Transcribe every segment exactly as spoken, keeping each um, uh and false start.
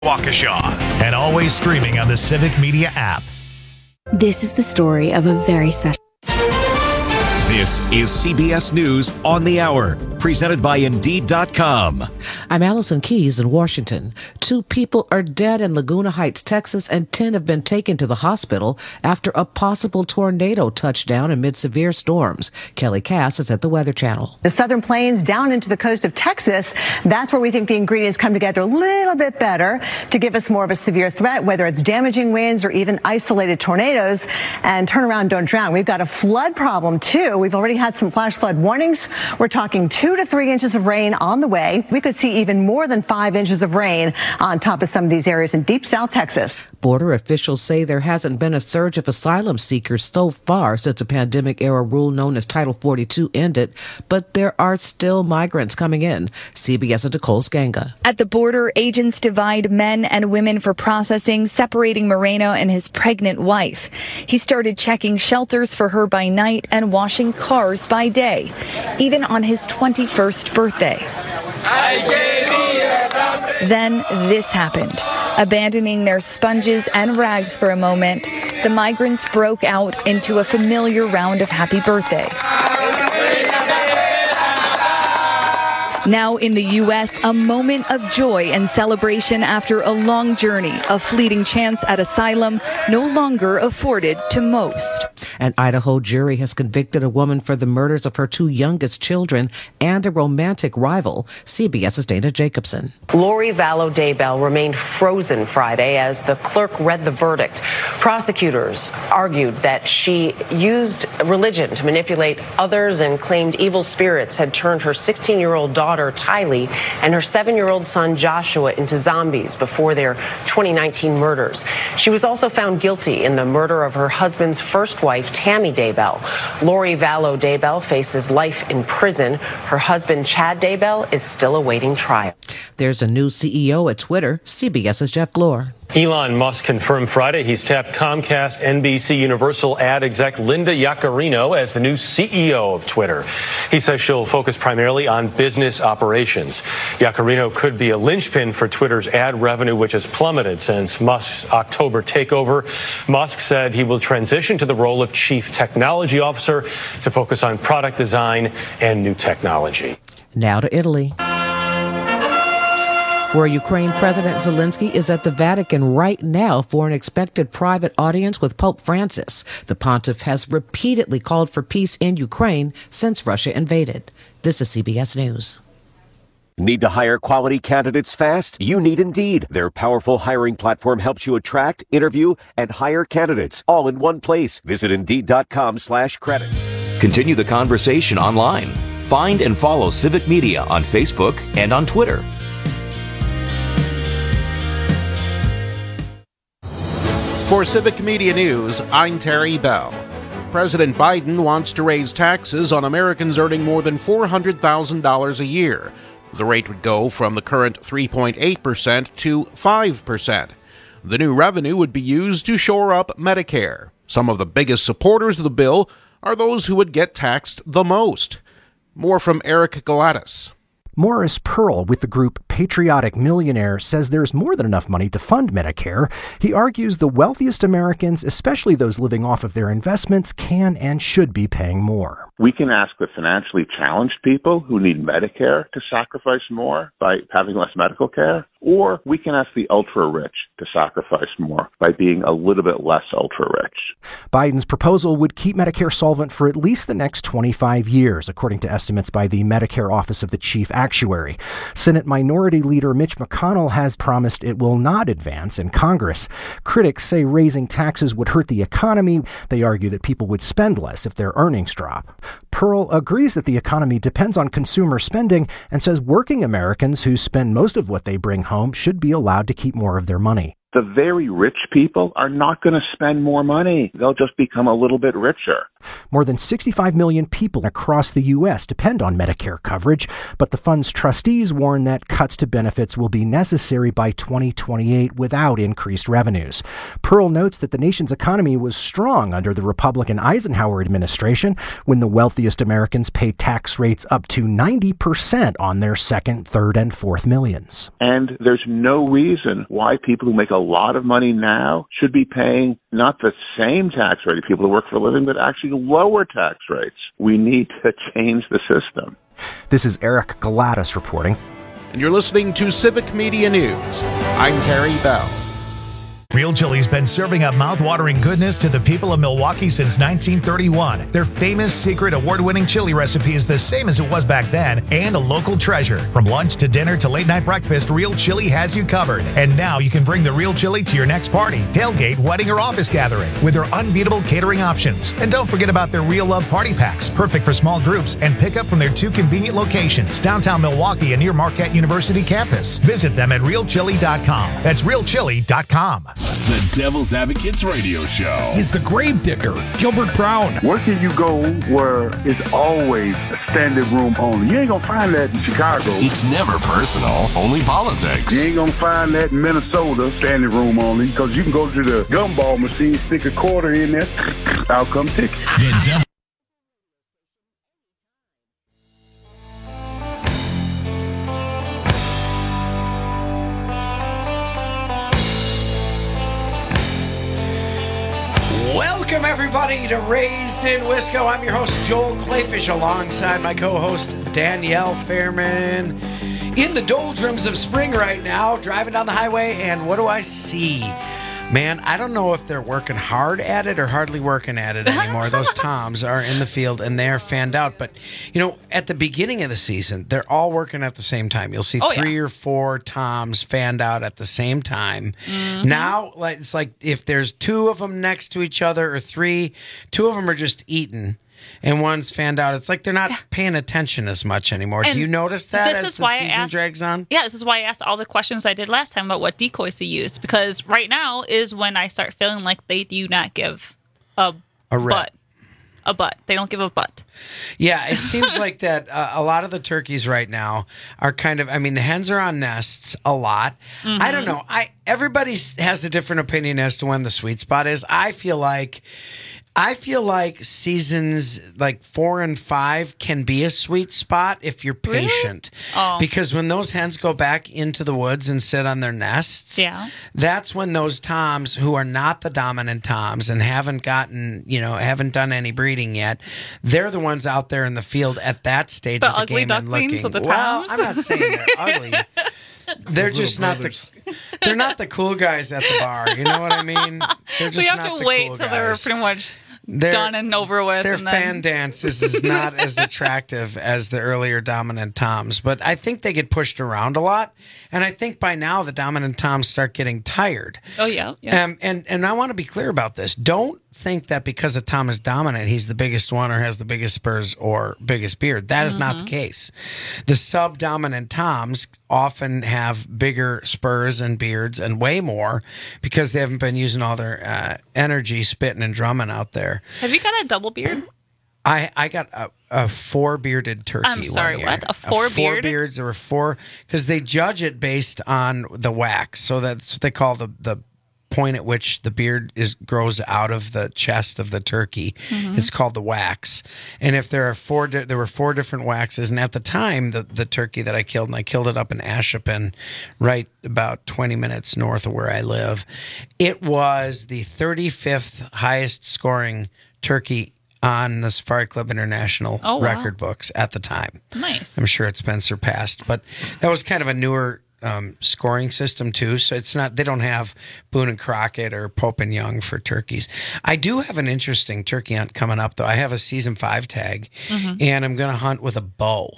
Waukesha, and always streaming on the Civic Media app. This is the story of a very special... This is C B S News on the Hour, presented by Indeed dot com. I'm Allison Keyes in Washington. Two people are dead in Laguna Heights, Texas, and ten have been taken to the hospital after a possible tornado touched down amid severe storms. Kelly Cass is at the Weather Channel. The southern plains down into the coast of Texas, that's where we think the ingredients come together a little bit better to give us more of a severe threat, whether it's damaging winds or even isolated tornadoes. And turn around, don't drown. We've got a flood problem, too. We've already had some flash flood warnings. We're talking two to three inches of rain on the way. We could see even more than five inches of rain on top of some of these areas in deep South Texas. Border officials say there hasn't been a surge of asylum seekers so far since a pandemic-era rule known as Title forty-two ended, but there are still migrants coming in. CBS's Nicole Skanga. At the border, agents divide men and women for processing, separating Moreno and his pregnant wife. He started checking shelters for her by night and washing cars by day, even on his twenty-first birthday. Then this happened. Abandoning their sponges and rags for a moment, the migrants broke out into a familiar round of happy birthday. Now in the U S, a moment of joy and celebration after a long journey, a fleeting chance at asylum no longer afforded to most. An Idaho jury has convicted a woman for the murders of her two youngest children and a romantic rival. CBS's Dana Jacobson. Lori Vallow Daybell remained frozen Friday as the clerk read the verdict. Prosecutors argued that she used religion to manipulate others and claimed evil spirits had turned her sixteen-year-old daughter Tylee and her seven-year-old son Joshua into zombies before their twenty nineteen murders. She was also found guilty in the murder of her husband's first wife, Tammy Daybell. Lori Vallow Daybell faces life in prison. Her husband, Chad Daybell, is still awaiting trial. There's a new C E O at Twitter. CBS's Jeff Glor. Elon Musk confirmed Friday he's tapped Comcast N B C Universal ad exec Linda Yaccarino as the new C E O of Twitter. He says she'll focus primarily on business operations. Yaccarino could be a linchpin for Twitter's ad revenue, which has plummeted since Musk's October takeover. Musk said he will transition to the role of chief technology officer to focus on product design and new technology. Now to Italy, where Ukraine President Zelensky is at the Vatican right now for an expected private audience with Pope Francis. The pontiff has repeatedly called for peace in Ukraine since Russia invaded. This is C B S News. Need to hire quality candidates fast? You need Indeed. Their powerful hiring platform helps you attract, interview, and hire candidates all in one place. Visit Indeed.com slash credit. Continue the conversation online. Find and follow Civic Media on Facebook and on Twitter. For Civic Media News, I'm Terry Bell. President Biden wants to raise taxes on Americans earning more than four hundred thousand dollars a year. The rate would go from the current three point eight percent to five percent. The new revenue would be used to shore up Medicare. Some of the biggest supporters of the bill are those who would get taxed the most. More from Eric Galatis. Morris Pearl with the group Patriotic Millionaire says there's more than enough money to fund Medicare. He argues the wealthiest Americans, especially those living off of their investments, can and should be paying more. We can ask the financially challenged people who need Medicare to sacrifice more by having less medical care, or we can ask the ultra-rich to sacrifice more by being a little bit less ultra-rich. Biden's proposal would keep Medicare solvent for at least the next twenty-five years, according to estimates by the Medicare Office of the Chief Actuary. Senate Minority Leader Mitch McConnell has promised it will not advance in Congress. Critics say raising taxes would hurt the economy. They argue that people would spend less if their earnings drop. Pearl agrees that the economy depends on consumer spending and says working Americans who spend most of what they bring home should be allowed to keep more of their money. The very rich people are not going to spend more money. They'll just become a little bit richer. More than sixty-five million people across the U S depend on Medicare coverage, but the fund's trustees warn that cuts to benefits will be necessary by twenty twenty-eight without increased revenues. Pearl notes that the nation's economy was strong under the Republican Eisenhower administration, when the wealthiest Americans paid tax rates up to ninety percent on their second, third, and fourth millions. And there's no reason why people who make a lot of money now should be paying not the same tax rate of people who work for a living, but actually lower tax rates. We need to change the system. This is Eric Galatas reporting. And you're listening to Civic Media News. I'm Terry Bell. Real Chili's been serving up mouth-watering goodness to the people of Milwaukee since nineteen thirty-one. Their famous secret award-winning chili recipe is the same as it was back then and a local treasure. From lunch to dinner to late-night breakfast, Real Chili has you covered. And now you can bring the Real Chili to your next party, tailgate, wedding, or office gathering with their unbeatable catering options. And don't forget about their Real Love Party Packs, perfect for small groups, and pick up from their two convenient locations, downtown Milwaukee and near Marquette University campus. Visit them at real chili dot com. That's real chili dot com. The Devil's Advocates Radio Show. He's the grave digger, Gilbert Brown. Where can you go where it's always a standing room only? You ain't gonna find that in Chicago. It's never personal, only politics. You ain't gonna find that in Minnesota, standing room only, because you can go to the gumball machine, stick a quarter in there, out come ticket. The Devil. Welcome, everybody, to Raised in Wisco. I'm your host, Joel Clayfish, alongside my co-host, Danielle Fairman. In the doldrums of spring right now, driving down the highway, and what do I see? Man, I don't know if they're working hard at it or hardly working at it anymore. Those Toms are in the field, and they're fanned out. But, you know, at the beginning of the season, they're all working at the same time. You'll see oh, three yeah. or four Toms fanned out at the same time. Mm-hmm. Now, like, it's like if there's two of them next to each other or three, two of them are just eating. And one's fanned out. It's like they're not yeah. paying attention as much anymore. And do you notice that as the season asked, drags on? Yeah, this is why I asked all the questions I did last time about what decoys to use. Because right now is when I start feeling like they do not give a, a butt. A butt. They don't give a butt. Yeah, it seems like that uh, a lot of the turkeys right now are kind of, I mean, the hens are on nests a lot. Mm-hmm. I don't know. I Everybody has a different opinion as to when the sweet spot is. I feel like... I feel like seasons like four and five can be a sweet spot if you're patient. Really? Oh. Because when those hens go back into the woods and sit on their nests, yeah. that's when those Toms who are not the dominant Toms and haven't gotten, you know, haven't done any breeding yet, they're the ones out there in the field at that stage the of the game and looking. Of the well, Toms? I'm not saying they're ugly. They're just not the they're not the cool guys at the bar. You know what I mean? They're just we have not to the wait cool till guys. they're pretty much They're, done and over with. Their and then... fan dances is not as attractive as the earlier dominant Toms, but I think they get pushed around a lot, and I think by now the dominant Toms start getting tired. Oh yeah, yeah. Um, and and I want to be clear about this. Don't think that because a Tom is dominant, he's the biggest one or has the biggest spurs or biggest beard. That is mm-hmm. not the case. The sub-dominant Toms often have bigger spurs and beards and way more because they haven't been using all their uh, energy spitting and drumming out there. Have you got a double beard? I, I got a, a four-bearded turkey. I'm sorry, one year. what? A four-beard? Four beards. There were four, because they judge it based on the wax. So that's what they call the, the point at which the beard is grows out of the chest of the turkey. Mm-hmm. It's called the wax. And if there are four, di- there were four different waxes. And at the time, the, the turkey that I killed, and I killed it up in Ashippun, right about twenty minutes north of where I live, it was the thirty-fifth highest scoring turkey on the Safari Club International oh, wow. record books at the time. Nice. I'm sure it's been surpassed, but that was kind of a newer um, scoring system too. So it's not, they don't have Boone and Crockett or Pope and Young for turkeys. I do have an interesting turkey hunt coming up though. I have a season five tag mm-hmm. and I'm going to hunt with a bow.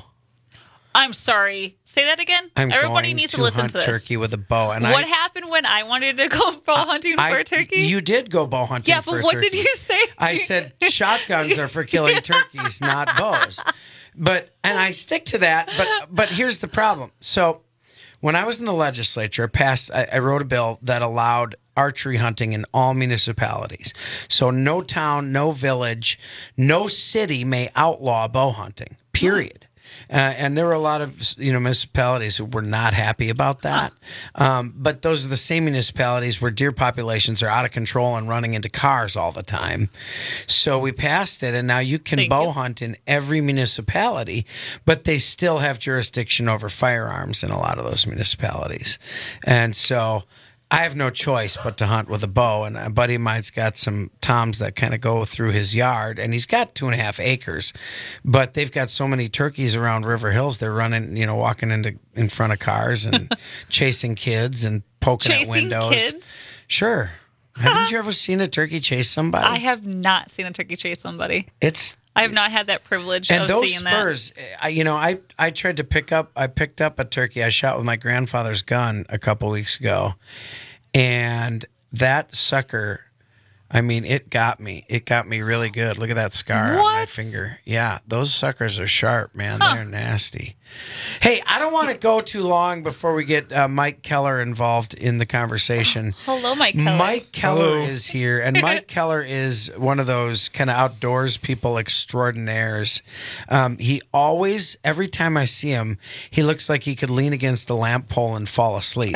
I'm sorry. Say that again. I'm Everybody going needs to, to listen hunt to this. turkey with a bow. And what I, happened when I wanted to go bow hunting I, for a turkey? You did go bow hunting yeah, for a turkey. Yeah, but what did you say? I said shotguns are for killing turkeys, not bows. But and I stick to that. But but here's the problem. So when I was in the legislature, I passed, I, I wrote a bill that allowed archery hunting in all municipalities. So no town, no village, no city may outlaw bow hunting, period. Uh, and there were a lot of you know municipalities who were not happy about that. Um, but those are the same municipalities where deer populations are out of control and running into cars all the time. So we passed it, and now you can Thank bow you. hunt in every municipality, but they still have jurisdiction over firearms in a lot of those municipalities. And so I have no choice but to hunt with a bow, and a buddy of mine's got some toms that kind of go through his yard, and he's got two and a half acres, but they've got so many turkeys around River Hills, they're running, you know, walking into in front of cars and chasing kids and poking Chasing at windows. kids? Sure. Haven't you ever seen a turkey chase somebody? I have not seen a turkey chase somebody. It's I have not had that privilege and of those seeing spurs, I, you know, I I tried to pick up. I picked up a turkey I shot with my grandfather's gun a couple weeks ago, and that sucker. I mean, it got me. It got me really good. Look at that scar on my finger. Yeah, those suckers are sharp, man. Huh. They're nasty. Hey, I don't want to go too long before we get uh, Mike Keller involved in the conversation. Hello, Mike Keller. Mike Keller Hello. is here, and Mike Keller is one of those kind of outdoors people extraordinaires. Um, he always, every time I see him, he looks like he could lean against a lamp pole and fall asleep.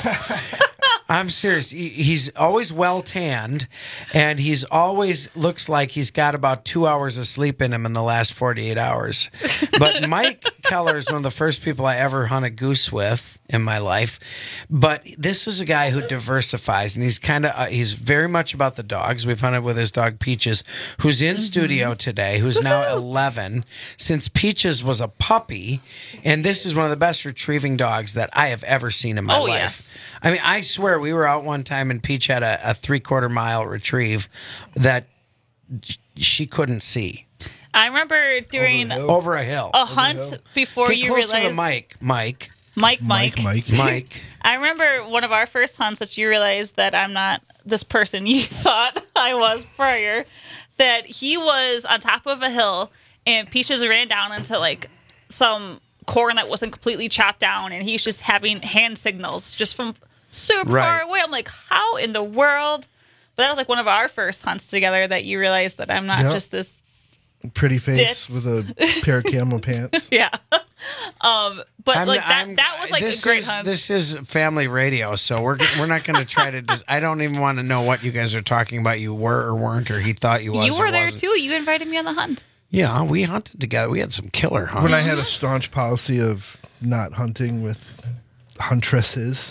I'm serious. He, he's always well tanned, and he's always looks like he's got about two hours of sleep in him in the last forty-eight hours. But Mike Keller is one of the first people I ever hunted goose with in my life. But this is a guy who diversifies, and he's kind of uh, he's very much about the dogs. We've hunted with his dog Peaches, who's in mm-hmm. studio today, who's now eleven. Since Peaches was a puppy, and this is one of the best retrieving dogs that I have ever seen in my Oh, life. yes. I mean, I swear we were out one time and Peach had a, a three-quarter mile retrieve that she couldn't see. I remember doing Over a hill. a hunt before Get you close realized to the mic, Mike. Mike, Mike, Mike, Mike. I remember one of our first hunts that you realized that I'm not this person you thought I was prior. That he was on top of a hill and Peaches ran down into like some corn that wasn't completely chopped down, and he's just having hand signals just from super Right. far away. I'm like, how in the world? But that was like one of our first hunts together that you realized that I'm not Yep. just this. Pretty face Ditz. with a pair of camo pants. Yeah. um, but I'm- like that, I'm- that was like this a great is, hunt. This is family radio, so we're we're not going to try to. Dis- I don't even want to know what you guys are talking about. You were or weren't, or he thought you was. You or were there wasn't. too. You invited me on the hunt. Yeah, we hunted together. We had some killer hunts. When I had a staunch policy of not hunting with huntresses.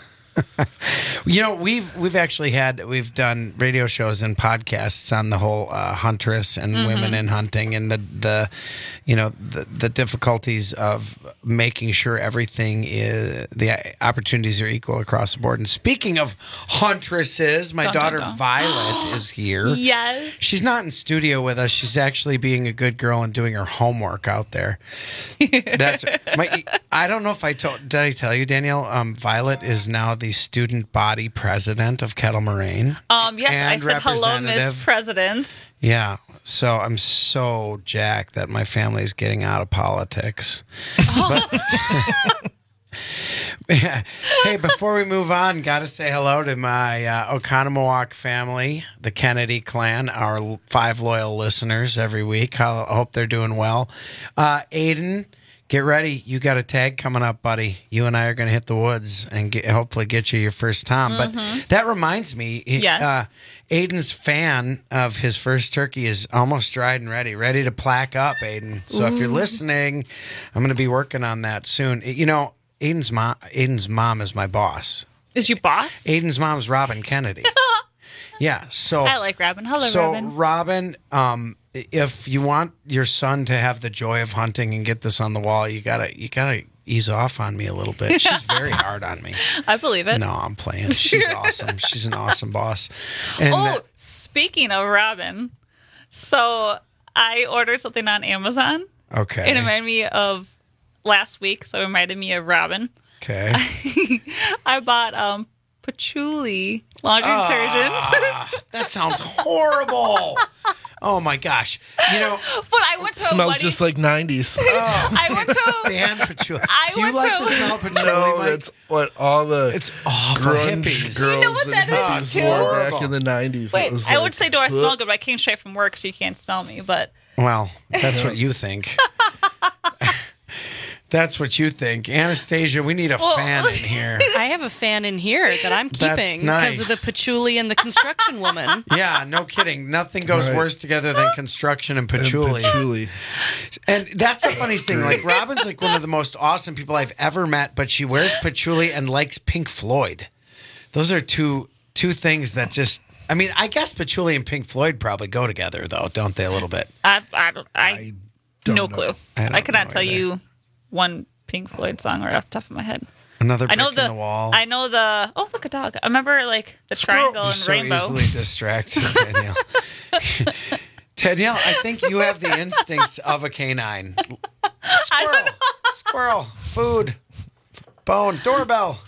You know, we've we've actually had we've done radio shows and podcasts on the whole uh, huntress and Mhm. women in hunting and the the you know the the difficulties of making sure everything is the opportunities are equal across the board. And speaking of huntresses, my Dun, dun, daughter dun. Violet is here. Yes. She's not in studio with us. She's actually being a good girl and doing her homework out there. That's my. I don't know if I told. Did I tell you, Danielle? Um, Violet is now the student body president of Kettle Moraine. Um, yes, I and said hello, Miss representative. President. Yeah. So I'm so jacked that my family's getting out of politics. But, hey, before we move on, got to say hello to my uh, Oconomowoc family, the Kennedy clan, our l- five loyal listeners every week. I hope they're doing well. Uh, Aiden, get ready. You got a tag coming up, buddy. You and I are going to hit the woods and get, hopefully get you your first tom. Mhm. But that reminds me, he- Yes. uh, Aiden's fan of his first turkey is almost dried and ready, ready to plaque up, Aiden. So if you're Ooh. listening, I'm going to be working on that soon. You know, Aiden's mom, Aiden's mom is my boss. Is your boss? Aiden's mom's Robin Kennedy. Yeah, so I like Robin. Hello, so Robin. Robin, um, if you want your son to have the joy of hunting and get this on the wall, you gotta you gotta ease off on me a little bit. She's very hard on me. I believe it. No, I'm playing. She's awesome. She's an awesome boss. And oh, that- speaking of Robin, so I ordered something on Amazon. okay. It reminded me of last week, so it reminded me of Robin. Okay. I bought um patchouli laundry Ah, detergent. That sounds horrible. Oh my gosh! You know, but I went to a Smells wedding. just like nineties. Oh, I went to. stand patchouli. I Do you went like to- the smell of patchouli, No, Mike? that's what all the It's all for grunge hippies. girls You know what and that is, hippies too? wore back Horrible. in the nineties. Wait, It was I like, would say, do I "Ugh." smell good? But I came straight from work, so you can't smell me. But Well, that's what you think. That's what you think. Anastasia, we need a Well, fan in here. I have a fan in here that I'm That's keeping nice. because of the patchouli and the construction woman. Yeah, no kidding. Nothing goes Right. worse together than construction and And patchouli. patchouli. And that's the funniest thing. Like, Robin's like one of the most awesome people I've ever met, but she wears patchouli and likes Pink Floyd. Those are two two things that just. I mean, I guess patchouli and Pink Floyd probably go together, though, don't they? A little bit. I, I don't. I, don't no know. clue. I don't I, could not know tell either. you one Pink Floyd song right off the top of my head. Another I brick know in the, the wall. I know the. Oh, look, a dog. I remember like the triangle You're and so rainbow. easily distracted, Danielle. Danielle, I think you have the instincts of a canine. Squirrel, squirrel, food, bone, doorbell.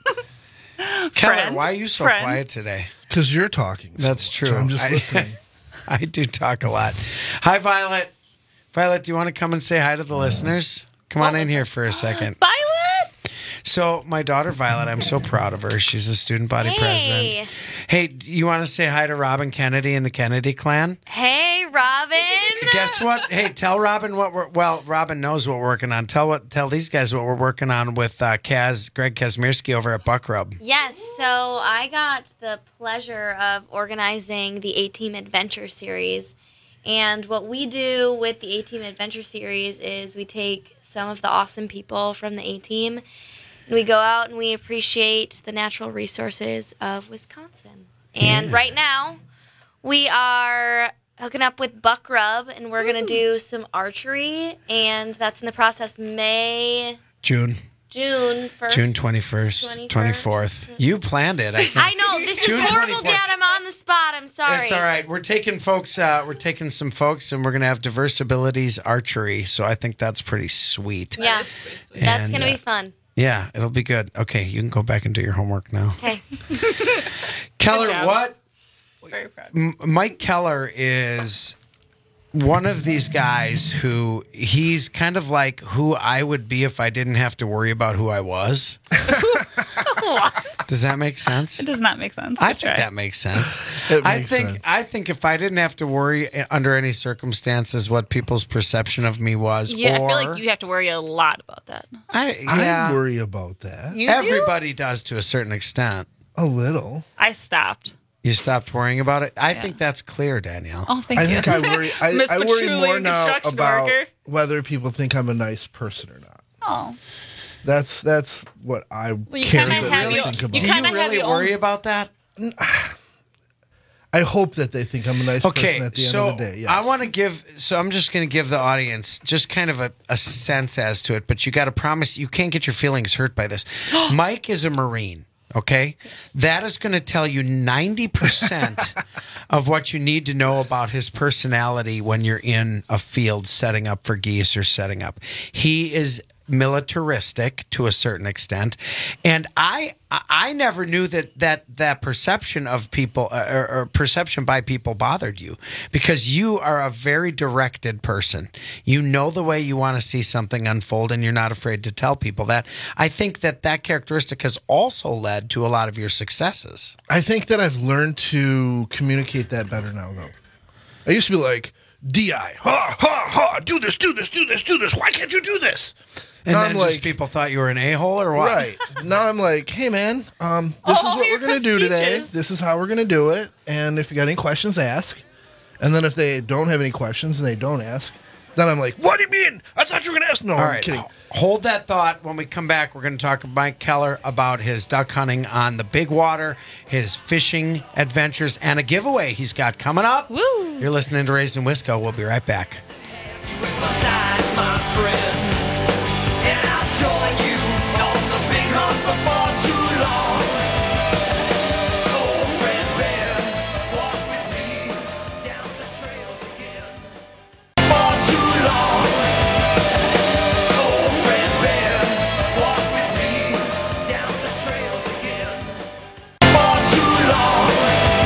Keller, Friend, why are you so friend. quiet today? Because you're talking. so That's much. true. I'm just I- listening. I do talk a lot. Hi, Violet. Violet, do you want to come and say hi to the listeners? Come on in here for a second. Violet. So, my daughter Violet, I'm so proud of her. She's a student body Hey. president. Hey, do you want to say hi to Robin Kennedy and the Kennedy clan? Hey, Robin. Guess what? Hey, tell Robin what we're. Well, Robin knows what we're working on. Tell what. Tell these guys what we're working on with uh, Kaz, Greg Kazmierski over at Buck Rub. Yes, so I got the pleasure of organizing the A-Team Adventure Series. And what we do with the A-Team Adventure Series is we take some of the awesome people from the A-Team and we go out and we appreciate the natural resources of Wisconsin. And Yeah. right now, we are hooking up with Buck Rub and we're going to do some archery. And that's in the process May, June. June first. June twenty-first, twenty-fourth. You planned it. I, think. I know, this June is horrible, twenty-fourth. Dad. I'm on the spot. I'm sorry. It's all right. We're taking folks. Uh, we're taking some folks, and we're going to have diverse abilities archery. So I think that's pretty sweet. Yeah, that's And, going to uh, be fun. Yeah, it'll be good. Okay, you can go back and do your homework now. Okay. Keller, job. what? Very proud. M- Mike Keller is one of these guys who he's kind of like who I would be if I didn't have to worry about who I was. Does that make sense? It does not make sense. I Good think try. that makes sense. It I makes think sense. I think if I didn't have to worry uh, under any circumstances what people's perception of me was, Yeah, or I feel like you have to worry a lot about that. I, yeah, I worry about that. You do? everybody does to a certain extent. A little. I stopped. You stopped worrying about it. I think that's clear, Danielle. Oh, thank I you. think I worry. I, Miss I worry Patchouli, more now construction about worker. whether people think I'm a nice person or not. Oh, That's that's what I well, you care kind of that have they your, think you about. Do kind you of have really your worry own. about that? I hope that they think I'm a nice Okay, person at the so end of the day. Yes. I want to give. So I'm just going to give the audience just kind of a, a sense as to it, but you got to promise you can't get your feelings hurt by this. Mike is a Marine. Okay, that is going to tell you ninety percent of what you need to know about his personality when you're in a field setting up for geese or setting up. He is militaristic to a certain extent, and I I never knew that that that perception of people uh, or, or perception by people bothered you, because you are a very directed person. You know the way you want to see something unfold, and you're not afraid to tell people that. I think that that characteristic has also led to a lot of your successes. I think that I've learned to communicate that better now, though. I used to be like, D I, ha, ha, ha, do this, do this, do this, do this. Why can't you do this? And now then I'm just like, people thought you were an a-hole or what? right. Now I'm like, hey, man, um, this Oh, is what here we're going to comes do today. Peaches. This is how we're going to do it. And if you got any questions, ask. And then if they don't have any questions and they don't ask, then I'm like, what do you mean? I thought you were going to ask. No, All I'm right, kidding. hold that thought. When we come back, we're going to talk to Mike Keller about his duck hunting on the big water, his fishing adventures, and a giveaway he's got coming up. Woo! You're listening to Raised in Wisco. We'll be right back. We're all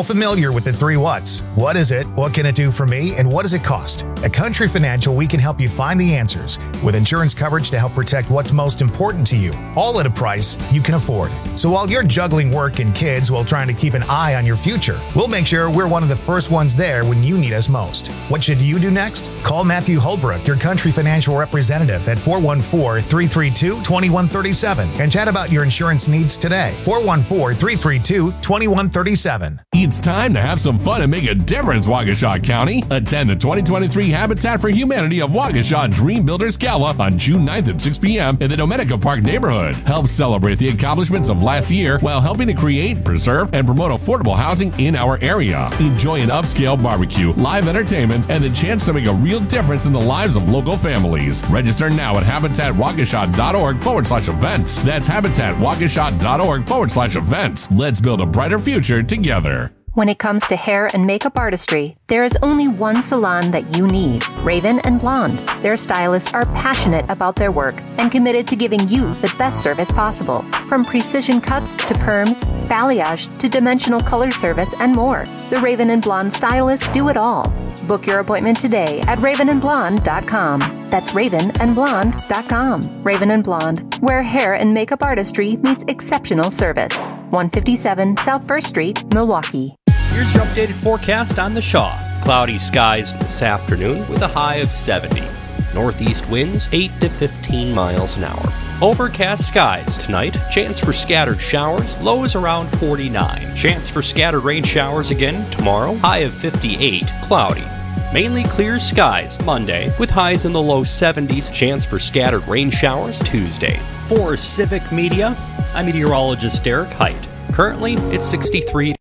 all familiar with the three whats. What is it? What can it do for me? And what does it cost? At Country Financial, we can help you find the answers with insurance coverage to help protect what's most important to you, all at a price you can afford. So while you're juggling work and kids while trying to keep an eye on your future, we'll make sure we're one of the first ones there when you need us most. What should you do next? Call Matthew Holbrook, your Country Financial representative, at four one four, three three two, two one three seven and chat about your insurance needs today. four one four, three three two, two one three seven. It's time to have some fun and make a difference, Waukesha County. Attend the twenty twenty-three Habitat for Humanity of Waukesha Dream Builders Gala on June ninth at six p.m. in the Dominica Park neighborhood. Help celebrate the accomplishments of last year while helping to create, preserve, and promote affordable housing in our area. Enjoy an upscale barbecue, live entertainment, and the chance to make a real difference in the lives of local families. Register now at habitatwaukesha.org forward slash events. That's habitatwaukesha.org forward slash events. Let's build a brighter future together. When it comes to hair and makeup artistry, there is only one salon that you need, Raven and Blonde. Their stylists are passionate about their work and committed to giving you the best service possible. From precision cuts to perms, balayage to dimensional color service and more. The Raven and Blonde stylists do it all. Book your appointment today at raven and blonde dot com. That's raven and blonde dot com. Raven and Blonde, where hair and makeup artistry meets exceptional service. one fifty-seven South First Street, Milwaukee. Here's your updated forecast on the Shaw. Cloudy skies this afternoon with a high of seventy. Northeast winds eight to fifteen miles an hour. Overcast skies tonight. Chance for scattered showers. Lows around forty-nine. Chance for scattered rain showers again tomorrow. High of fifty-eight. Cloudy. Mainly clear skies Monday with highs in the low seventies. Chance for scattered rain showers Tuesday. For Civic Media, I'm meteorologist Derek Height. Currently, it's sixty-three.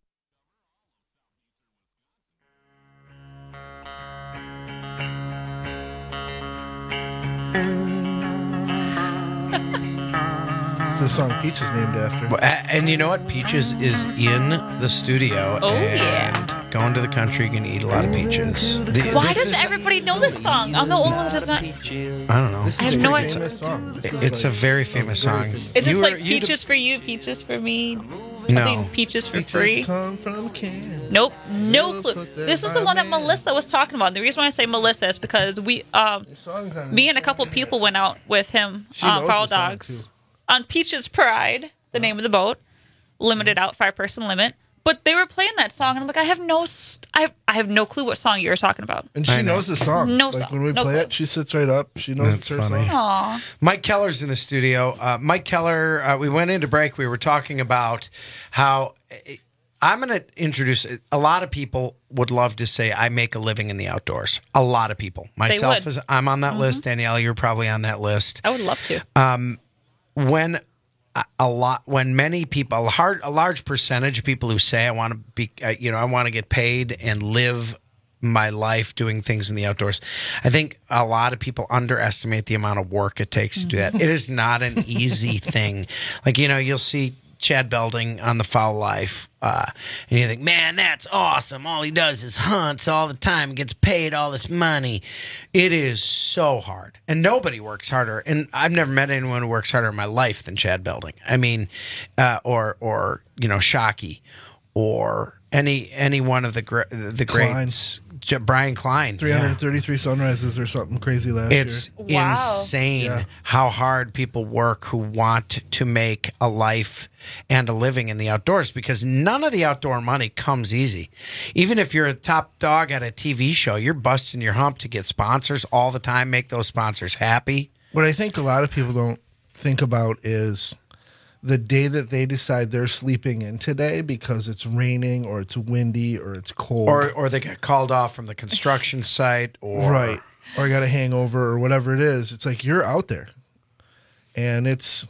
The song Peaches named after. Well, and you know what? Peaches is in the studio. Oh, and yeah. Going to the country, going to eat a lot of peaches. The, Why this does is, everybody know this song? I'm the only one that does not. I don't know. I have no idea. It's a very famous song. Is this You like were- you peaches for you, peaches for me? No. Something peaches for free? Come from Canada. Nope, no clue. This is the one that Melissa was talking about. The reason why I say Melissa is because we, um, me and a couple people went out with him, She uh, knows Carl the song, Dogs, on Peaches Pride, the name of the boat, limited out, five person limit. But they were playing that song, and I'm like, I have no, st- I, have, I have no clue what song you're talking about. And she knows the song. No like song. when we No play clue. it, she sits right up. She knows That's it's her funny. song. Aw. Mike Keller's in the studio. Uh, Mike Keller, uh, we went into break. We were talking about how I'm going to introduce a lot of people would love to say I make a living in the outdoors. A lot of people. Myself, would. is I'm on that Mm-hmm. list. Danielle, you're probably on that list. I would love to. Um, when a, a lot, when many people, a, hard, a large percentage of people who say I want to be, uh, you know, I want to get paid and live my life doing things in the outdoors. I think a lot of people underestimate the amount of work it takes to do that. It is not an easy thing. Like, you know, you'll see Chad Belding on The Foul Life, uh, and you think, man, that's awesome. All he does is hunts all the time and gets paid all this money. It is so hard. And nobody works harder. And I've never met anyone who works harder in my life than Chad Belding. I mean, uh, or, or you know, Shockey, or any any one of the, gr- the greats. J- Brian Klein. three hundred thirty-three sunrises or something crazy last It's year. Wow. insane Yeah. how hard people work who want to make a life and a living in the outdoors, because none of the outdoor money comes easy. Even if you're a top dog at a T V show, you're busting your hump to get sponsors all the time, make those sponsors happy. What I think a lot of people don't think about is the day that they decide they're sleeping in today because it's raining or it's windy or it's cold. Or or they get called off from the construction site, or right. Or I got a hangover or whatever it is. It's like you're out there. And it's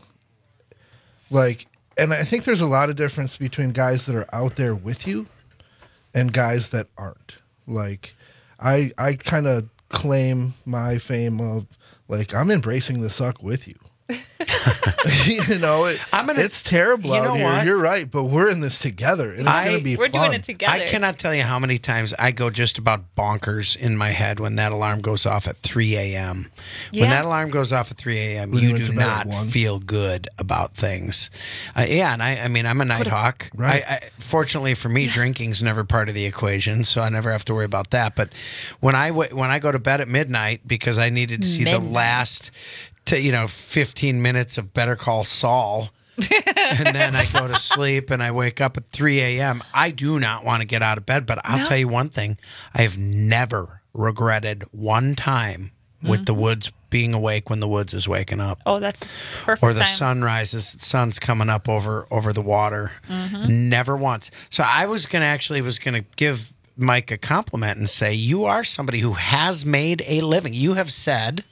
like, and I think there's a lot of difference between guys that are out there with you and guys that aren't. Like, I I kind of claim my fame of, like, I'm embracing the suck with you. you know, it, I'm gonna, it's terrible you out know here. what? You're right, but we're in this together, and it's I- going to be We're fun. doing it together. I cannot tell you how many times I go just about bonkers in my head when that alarm goes off at three a.m. Yeah. When that alarm goes off at three a.m., When you you went do to bed not at one. feel good about things. Uh, yeah, and I, I mean, I'm a night hawk. Right. I, I, fortunately for me, drinking's never part of the equation, so I never have to worry about that. But when I w- when I go to bed at midnight because I needed to see the Midnight. last, to, you know, fifteen minutes of Better Call Saul. And then I go to sleep and I wake up at three a.m. I do not want to get out of bed, but I'll No. tell you one thing. I have never regretted one time with the woods being awake when the woods is waking up. Oh, that's perfect. Or the time. sun rises, the sun's coming up over over the water. Mm-hmm. Never once. So I was going to actually was going to give Mike a compliment and say, you are somebody who has made a living. You have said,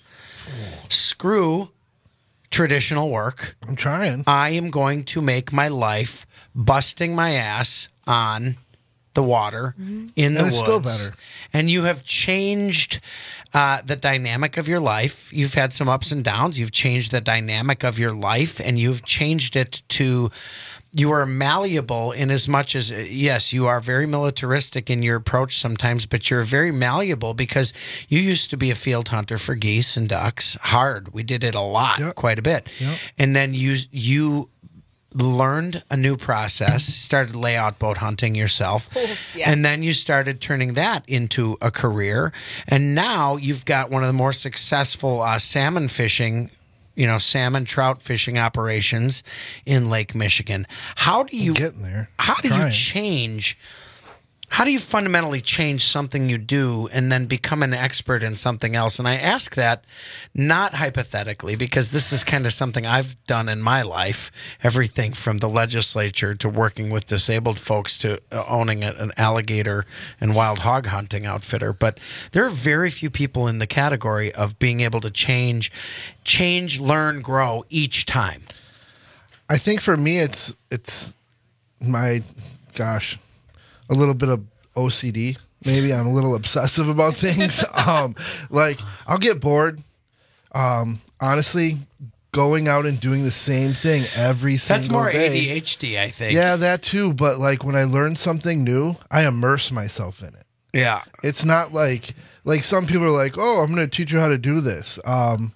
screw traditional work. I'm trying. I am going to make my life busting my ass on the water in the And it's woods. still better. And you have changed uh, the dynamic of your life. You've had some ups and downs. You've changed the dynamic of your life, and you've changed it to. You are malleable in as much as, yes, you are very militaristic in your approach sometimes, but you're very malleable because you used to be a field hunter for geese and ducks. Hard. We did it a lot, Yep. quite a bit. Yep. And then you you learned a new process, started layout boat hunting yourself, yeah. and then you started turning that into a career. And now you've got one of the more successful uh, salmon fishing you know, salmon trout fishing operations in Lake Michigan. How do you I'm getting there? How do Trying. you change? How do you fundamentally change something you do and then become an expert in something else? And I ask that not hypothetically, because this is kind of something I've done in my life. Everything from the legislature to working with disabled folks to owning a- an alligator and wild hog hunting outfitter. But there are very few people in the category of being able to change, change, learn, grow each time. I think for me, it's it's my gosh, a little bit of O C D. Maybe I'm a little obsessive about things. um, like I'll get bored. Um, honestly, going out and doing the same thing every single That's more day. A D H D, I think. Yeah, that too. But like when I learn something new, I immerse myself in it. Yeah. It's not like like some people are like, "Oh, I'm going to teach you how to do this." Um,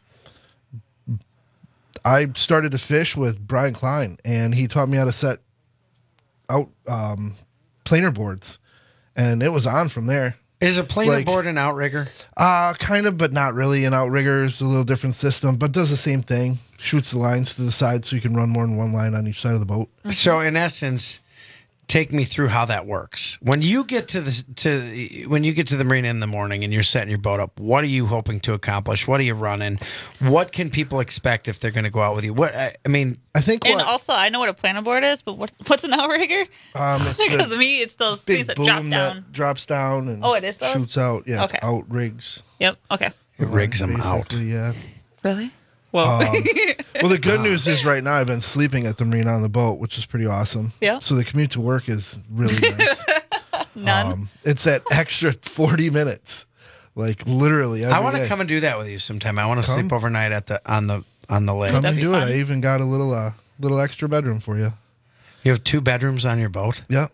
I started to fish with Brian Klein, and he taught me how to set out um, planer boards, and it was on from there. Is a planer Like- board an outrigger? Uh, kind of, but not really. An outrigger is a little different system, but does the same thing. Shoots the lines to the side so you can run more than one line on each side of the boat. So in essence, take me through how that works. When you get to the to when you get to the marina in the morning and you're setting your boat up, what are you hoping to accomplish? What are you running? What can people expect if they're going to go out with you? What I, I mean, I think And what also, I know what a planer board is, but what, what's an outrigger? um, it's Because a me, it's those big things that boom drop down. that drops down and Oh, it is those? shoots out. Yeah, Okay. out rigs. Yep. Okay. it rigs them out. Basically, Yeah. Really? Whoa. Um, well, the good news is right now I've been sleeping at the marina on the boat, which is pretty awesome. Yeah. So the commute to work is really nice. None. Um, it's that extra forty minutes, like literally. Every I want to day. come and do that with you sometime. I want to Come. sleep overnight at the on the on the lake. Come That'd and be do it. fun. I even got a little uh, little extra bedroom for you. You have two bedrooms on your boat. Yeah.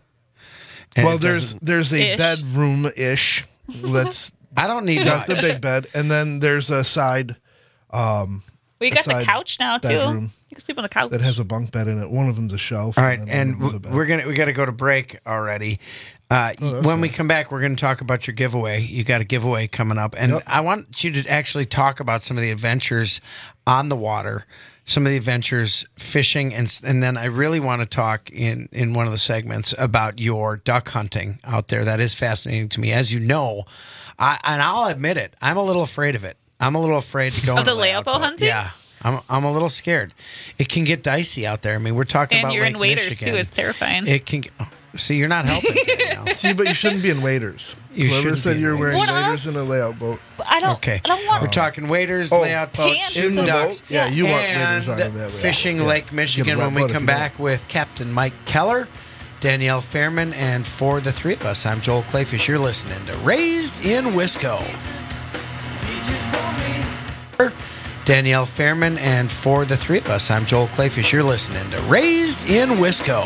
And well, it there's doesn't- there's a Ish. bedroom ish. That's I don't need got the much. big bed, and then there's a side. Um, well, you got the aside couch now too. bedroom You can sleep on the couch. that has a bunk bed in it. One of them's a shelf. All right, then and one of them's a w- bed. we're gonna we got to go to break already. Uh, Oh, that's when we fine. come back, we're going to talk about your giveaway. You got a giveaway coming up, and Yep. I want you to actually talk about some of the adventures on the water, some of the adventures fishing, and and then I really want to talk in in one of the segments about your duck hunting out there. That is fascinating to me, as you know. I, and I'll admit it, I'm a little afraid of it. I'm a little afraid to go Of on the a layout boat hunting? Yeah. I'm I'm a little scared. It can get dicey out there. I mean, we're talking And about you're Lake in waders Michigan. too. It's terrifying. It can. Get, oh, see, you're not helping. Danielle. See, but you shouldn't be in waders. You Whoever shouldn't said be in you're wearing waders. What waders in a layout boat. But I don't. Okay. I don't want. We're talking waders, Oh, layout boats, pants shooting in the ducks. boat? Yeah, you want and waders on that way. fishing Yeah. Lake Get a Michigan wet when we boat if come you back with Captain Mike Keller, Danielle Fairman, and for the three of us, I'm Joel Clayfish. You're listening to Raised in Wisco. Danielle Fairman, and for the three of us, I'm Joel Clayfish. You're listening to Raised in Wisco.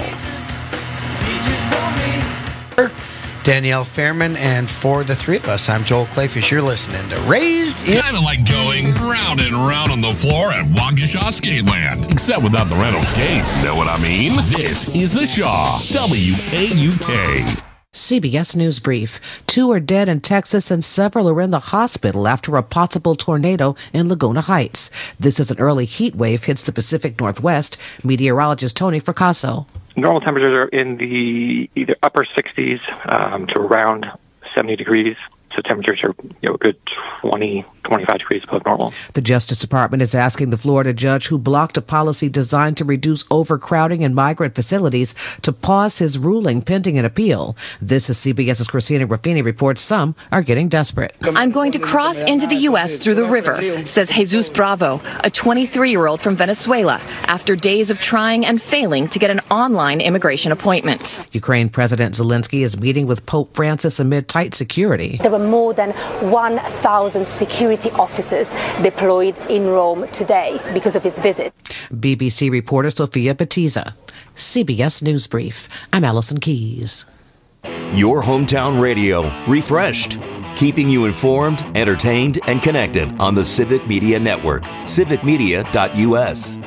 Danielle Fairman, and for the three of us, I'm Joel Clayfish. You're listening to Raised in... Kind of like going round and round on the floor at Waukesha Skateland, except without the rental skates. Know what I mean? This is the Shaw, W A U K. C B S News Brief. Two are dead in Texas and several are in the hospital after a possible tornado in Laguna Heights. This is an early heat wave hits the Pacific Northwest. Meteorologist Tony Fracasso. Normal temperatures are in the either upper sixties um, to around seventy degrees. So temperatures are, you know, a good twenty, twenty-five degrees above normal. The Justice Department is asking the Florida judge who blocked a policy designed to reduce overcrowding in migrant facilities to pause his ruling pending an appeal. This is CBS's Christina Ruffini reports some are getting desperate. I'm going to cross into the U S through the river, says Jesus Bravo, a twenty-three-year-old from Venezuela, after days of trying and failing to get an online immigration appointment. Ukraine President Zelensky is meeting with Pope Francis amid tight security. There were more than one thousand security officers deployed in Rome today because of his visit. B B C reporter Sophia Batiza. C B S News Brief. I'm Allison Keys. Your hometown radio, refreshed. Keeping you informed, entertained, and connected on the Civic Media Network. civic media dot U S.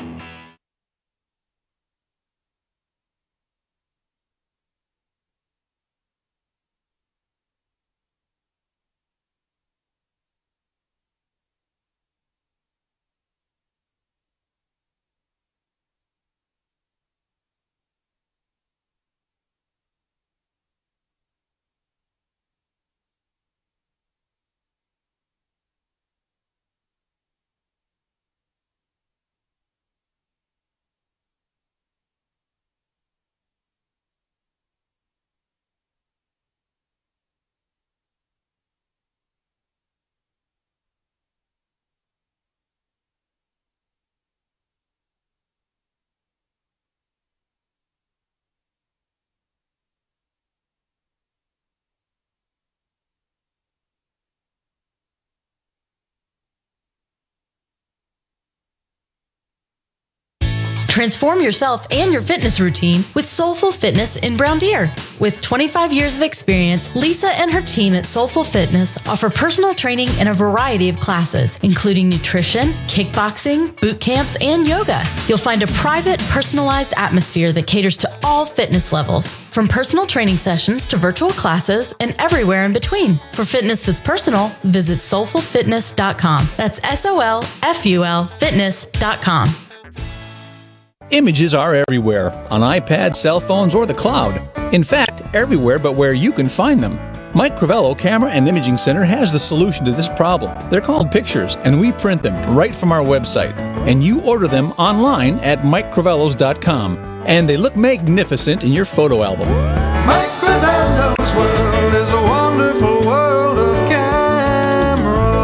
Transform yourself and your fitness routine with Soulful Fitness in Brown Deer. With twenty-five years of experience, Lisa and her team at Soulful Fitness offer personal training in a variety of classes, including nutrition, kickboxing, boot camps, and yoga. You'll find a private, personalized atmosphere that caters to all fitness levels, from personal training sessions to virtual classes and everywhere in between. For fitness that's personal, visit soulful fitness dot com. That's S O L F U L fitness dot com. Images are everywhere, on iPads, cell phones, or the cloud. In fact, everywhere but where you can find them. Mike Crivello Camera and Imaging Center has the solution to this problem. They're called pictures, and we print them right from our website. And you order them online at mike crivellos dot com. And they look magnificent in your photo album. Mike Crivello's world is a wonderful world of camera.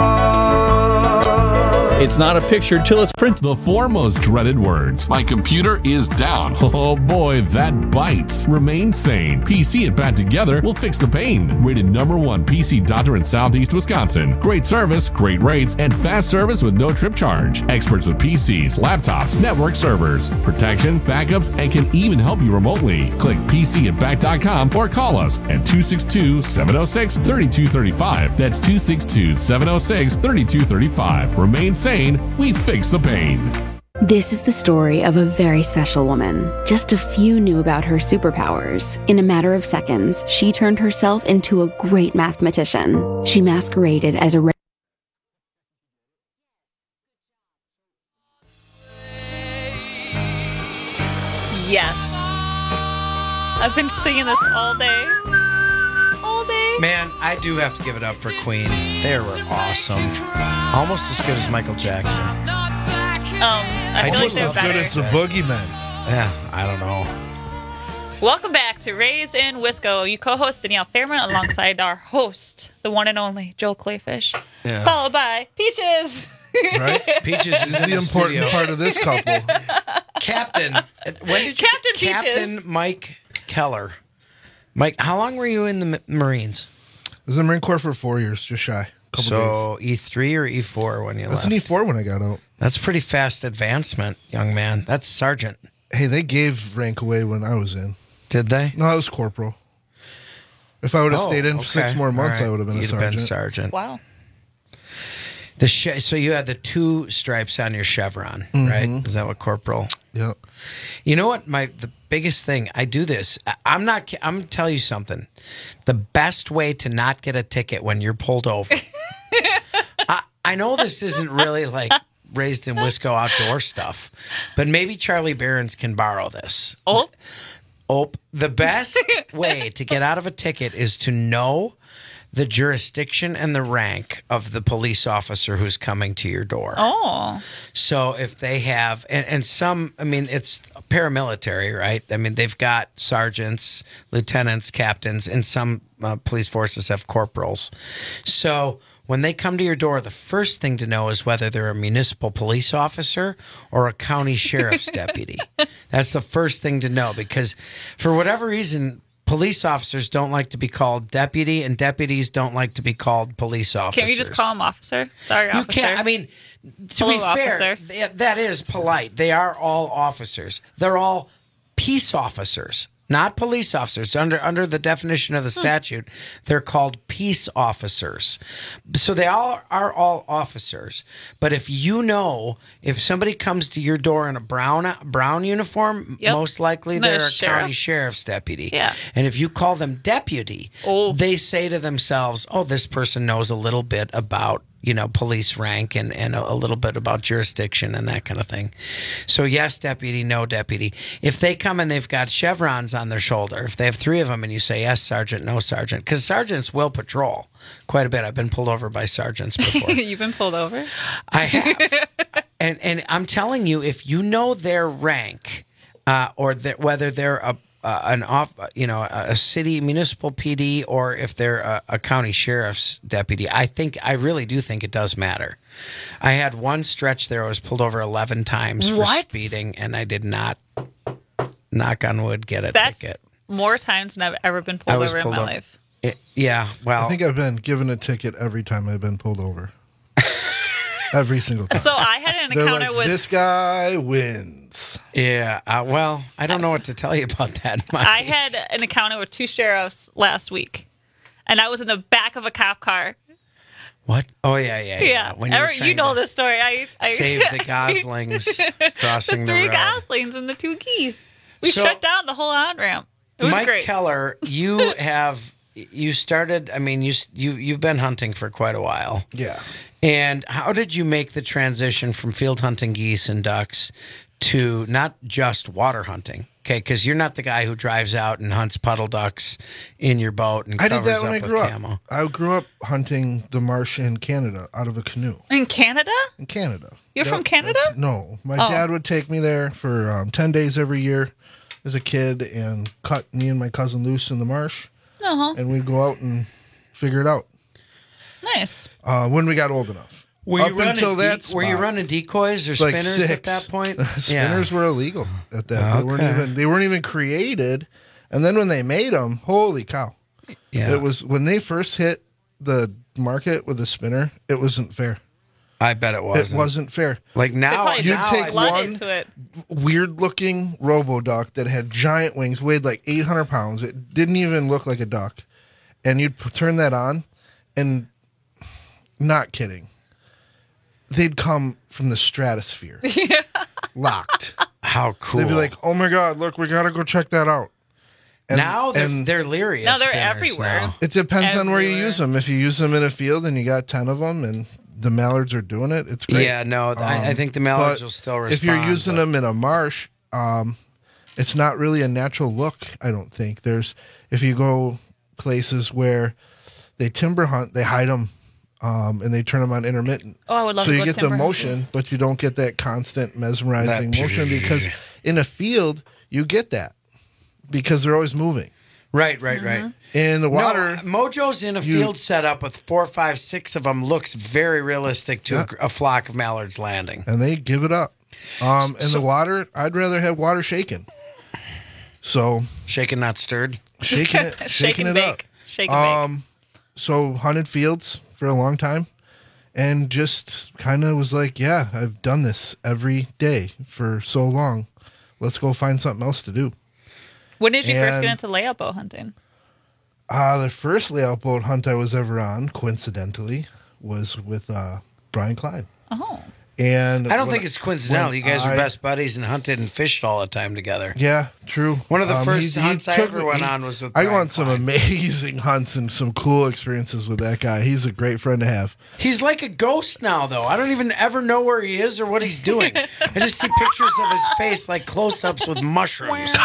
It's not a picture till it's printed. The four most dreaded words. My computer is down. Oh boy, that bites. Remain sane. P C and Pat together will fix the pain. Rated number one P C doctor in Southeast Wisconsin. Great service, great rates, and fast service with no trip charge. Experts with P Cs, laptops, network servers, protection, backups, and can even help you remotely. Click P C and Pat dot com or call us at two six two, seven oh six, three two three five. That's two six two, seven oh six, three two three five. Remain sane. We fix the pain. This is the story of a very special woman. Just a few knew about her superpowers. In a matter of seconds, she turned herself into a great mathematician. She masqueraded as a re- Yes. I've been singing this all day. All day. Man, I do have to give it up for Queen. They were awesome. Almost as good as Michael Jackson. Um, I feel like they're as better. good as the Boogeymen. Yeah, I don't know. Welcome back to Raised in Wisco. You co-host Danielle Fairman alongside our host, the one and only Joel Clayfish, Yeah. followed by Peaches. Right? Peaches is This is in the important studio. part of this couple. Captain. When did you Captain Captain Peaches. Mike Keller. Mike, how long were you in the M- Marines? I was in the Marine Corps for four years, just shy. Couple so E three or E four when you That's left? an E four when I got out. That's pretty fast advancement, young man. That's sergeant. Hey, they gave rank away when I was in. Did they? No, I was corporal. If I would have Oh, stayed in for six okay. more months, All right. I would have been You'd a have sergeant. been sergeant. Wow. The che- so you had the two stripes on your chevron, Mhm. right? Is that what corporal? Yep. You know what? My the biggest thing I do this. I- I'm not. ki- I'm gonna tell you something. The best way to not get a ticket when you're pulled over. I, I know this isn't really like raised in Wisco outdoor stuff, but maybe Charlie Barons can borrow this. Oh. Oh, the best way to get out of a ticket is to know the jurisdiction and the rank of the police officer who's coming to your door. Oh. So if they have, and, and some, I mean, it's paramilitary, right? I mean, they've got sergeants, lieutenants, captains, and some uh, police forces have corporals. So when they come to your door, the first thing to know is whether they're a municipal police officer or a county sheriff's deputy. That's the first thing to know, because for whatever reason, police officers don't like to be called deputy, and deputies don't like to be called police officers. Can't we just call him officer? Sorry, You officer. can't. I mean, to Hello, be fair, officer. th- that is polite. They are all officers. They're all peace officers, not police officers. Under under the definition of the statute, they're called peace officers. So they all are all officers. But if you know, if somebody comes to your door in a brown brown uniform, Yep. most likely Isn't that they're a a sheriff? county sheriff's deputy. Yeah. And if you call them deputy, they say to themselves, "Oh, this person knows a little bit about." You know, police rank and, and a, a little bit about jurisdiction and that kind of thing. So yes, deputy, no deputy. If they come and they've got chevrons on their shoulder, if they have three of them and you say yes, sergeant, no sergeant, because sergeants will patrol quite a bit. I've been pulled over by sergeants before. You've been pulled over? I have. and and I'm telling you, if you know their rank uh, or that whether they're a Uh, an off, you know, a a city municipal P D, or if they're a, a county sheriff's deputy, I think I really do think it does matter. I had one stretch there; I was pulled over eleven times for What? speeding, and I did not, knock on wood, get a That's ticket. more times than I've ever been I pulled was over pulled in my over. life. It- yeah, well, I think I've been given a ticket every time I've been pulled over. Every single time. So I had an They're encounter like, with this guy wins. Yeah. Uh, well, I don't know what to tell you about that. Mike. I had an encounter with two sheriffs last week, and I was in the back of a cop car. What? Oh yeah, yeah, yeah. Yeah, When you were Ever- you trying know to this story. I, I save the goslings crossing the the, three road. goslings and the two geese. We So- shut down the whole on ramp. It was Mike great. Keller, you have you started. I mean, you you you've been hunting for quite a while. Yeah. And how did you make the transition from field hunting geese and ducks to not just water hunting? Okay, because you're not the guy who drives out and hunts puddle ducks in your boat and I covers did that when up I with grew up. camo. I grew up hunting the marsh in Canada out of a canoe. In Canada? In Canada. You're from Canada? that's- No. My Oh. dad would take me there for um, ten days every year as a kid and cut me and my cousin loose in the marsh. Uh-huh. And we'd go out and figure it out Nice. uh, when we got old enough. Were Up you running until that de- were you spot, running decoys or like spinners six. at that point? Spinners were illegal at that. They weren't Okay. even they weren't even created. And then when they made them, holy cow! Yeah. It was when they first hit the market with the spinner. It wasn't fair. I bet it wasn't. It wasn't fair. Like now, probably you'd now take I- Blood one into it. weird looking robo duck that had giant wings, weighed like eight hundred pounds. It didn't even look like a duck. And you'd p- turn that on, and not kidding, they'd come from the stratosphere, locked. How cool! They'd be like, "Oh my god, look, we gotta go check that out." And, now they're, and they're leery. No, of they're spinners everywhere. now. it depends on where you everywhere. use them. If you use them in a field and you got ten of them, and the mallards are doing it, it's great. Yeah, no, I, I Um, think the mallards but will still respond. If you're using but- them in a marsh, um, it's not really a natural look. I don't think there's. If you go places where they timber hunt, they hide them, um, and they turn them on intermittent. Oh, I would love so to you go get the timber motion, hunting. but you don't get that constant mesmerizing That- motion because in a field you get that because they're always moving. Right, right, Mm-hmm. right. In the water, No, Mojo's in a you- field setup with four, five, six of them. Looks very realistic to Yeah. a, a flock of mallards landing. and they give it up. Um, in So- the water, I'd rather have water shaken. So Shaken, not stirred. shaking it, Shake shaking and it bake. up. Shake and bake. Um, so hunted fields for a long time, and just kind of was like, yeah, I've done this every day for so long. Let's go find something else to do. When did you first And- get into layout bow hunting? Uh, the first layout boat hunt I was ever on, coincidentally, was with uh, Brian Klein. Oh. And I don't when- think it's coincidental. when You guys I- were best buddies and hunted and fished all the time together. Yeah, true. One of the Um, first he- he hunts I took ever me- went he- on was with I Brian went some amazing hunts and some cool experiences with that guy. He's a great friend to have. He's like a ghost now, though. I don't even ever know where he is or what he's doing. I just see pictures of his face, like close-ups with mushrooms.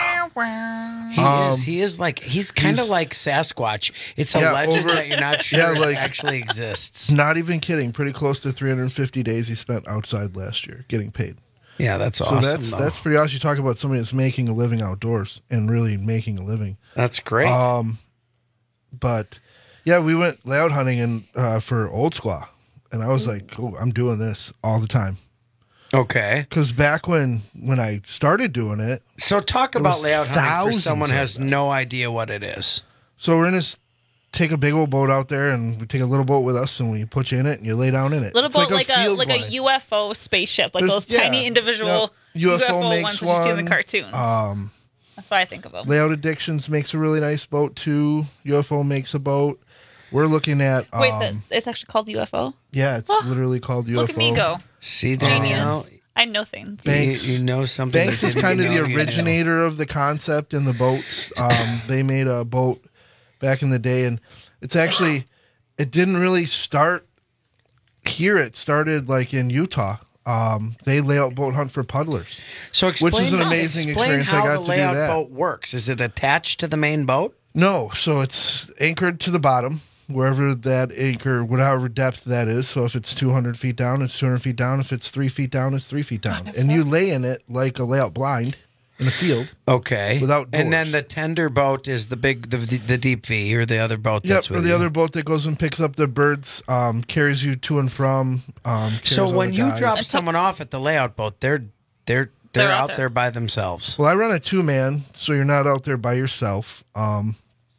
He Um, is. He is like. He's kind of he's- like Sasquatch. It's a Yeah, legend over- that you're not sure yeah, it like- actually exists. Not even kidding. Pretty close to three hundred fifty days he spent outside last year getting paid. Yeah, that's so awesome. that's though. that's pretty awesome. You talk about somebody that's making a living outdoors and really making a living. That's great. Um, but yeah, we went layout hunting and uh, for Old Squaw, and I was like, "Oh, I'm doing this all the time." Okay. Because back when when I started doing it, So talk there about was layout hunting for thousands someone who of has no idea what it is. So we're gonna s- take a big old boat out there, and we take a little boat with us, and we put you in it, and you lay down in it. Little It's boat, like, a, field like a line. U F O spaceship, like There's- those tiny yeah, individual yeah. U F O U F O makes ones that you see in the one. cartoons. Um, That's what I think of them. Layout Addictions makes a really nice boat too. U F O makes a boat. We're looking at. Um, Wait, the, it's actually called U F O? yeah, it's literally called U F O. Look at me go. See, Genius. Danielle, I know things. Banks, you, you know something. Banks that is didn't kind of know the you knew. originator of the concept in the boats. Um, they made a boat back in the day, and it's actually it didn't really start here. It started like in Utah. Um, they lay out boat hunt for puddlers. So explain, which is an amazing explain experience. how I got the to do layout that. boat works. Is it attached to the main boat? No, so it's anchored to the bottom, wherever that anchor, whatever depth that is. So if it's two hundred feet down, it's two hundred feet down. If it's three feet down, it's three feet down. And you lay in it like a layout blind in a field. Okay. Without doors. And then the tender boat is the big, the, the deep V, or the other boat Yep, that's or with the you. other boat that goes and picks up the birds, um, carries you to and from. Um, So carries when other you guys. drop someone off at the layout boat, they're they're they're, out there. by themselves. Well, I run a two man, so you're not out there by yourself. Um,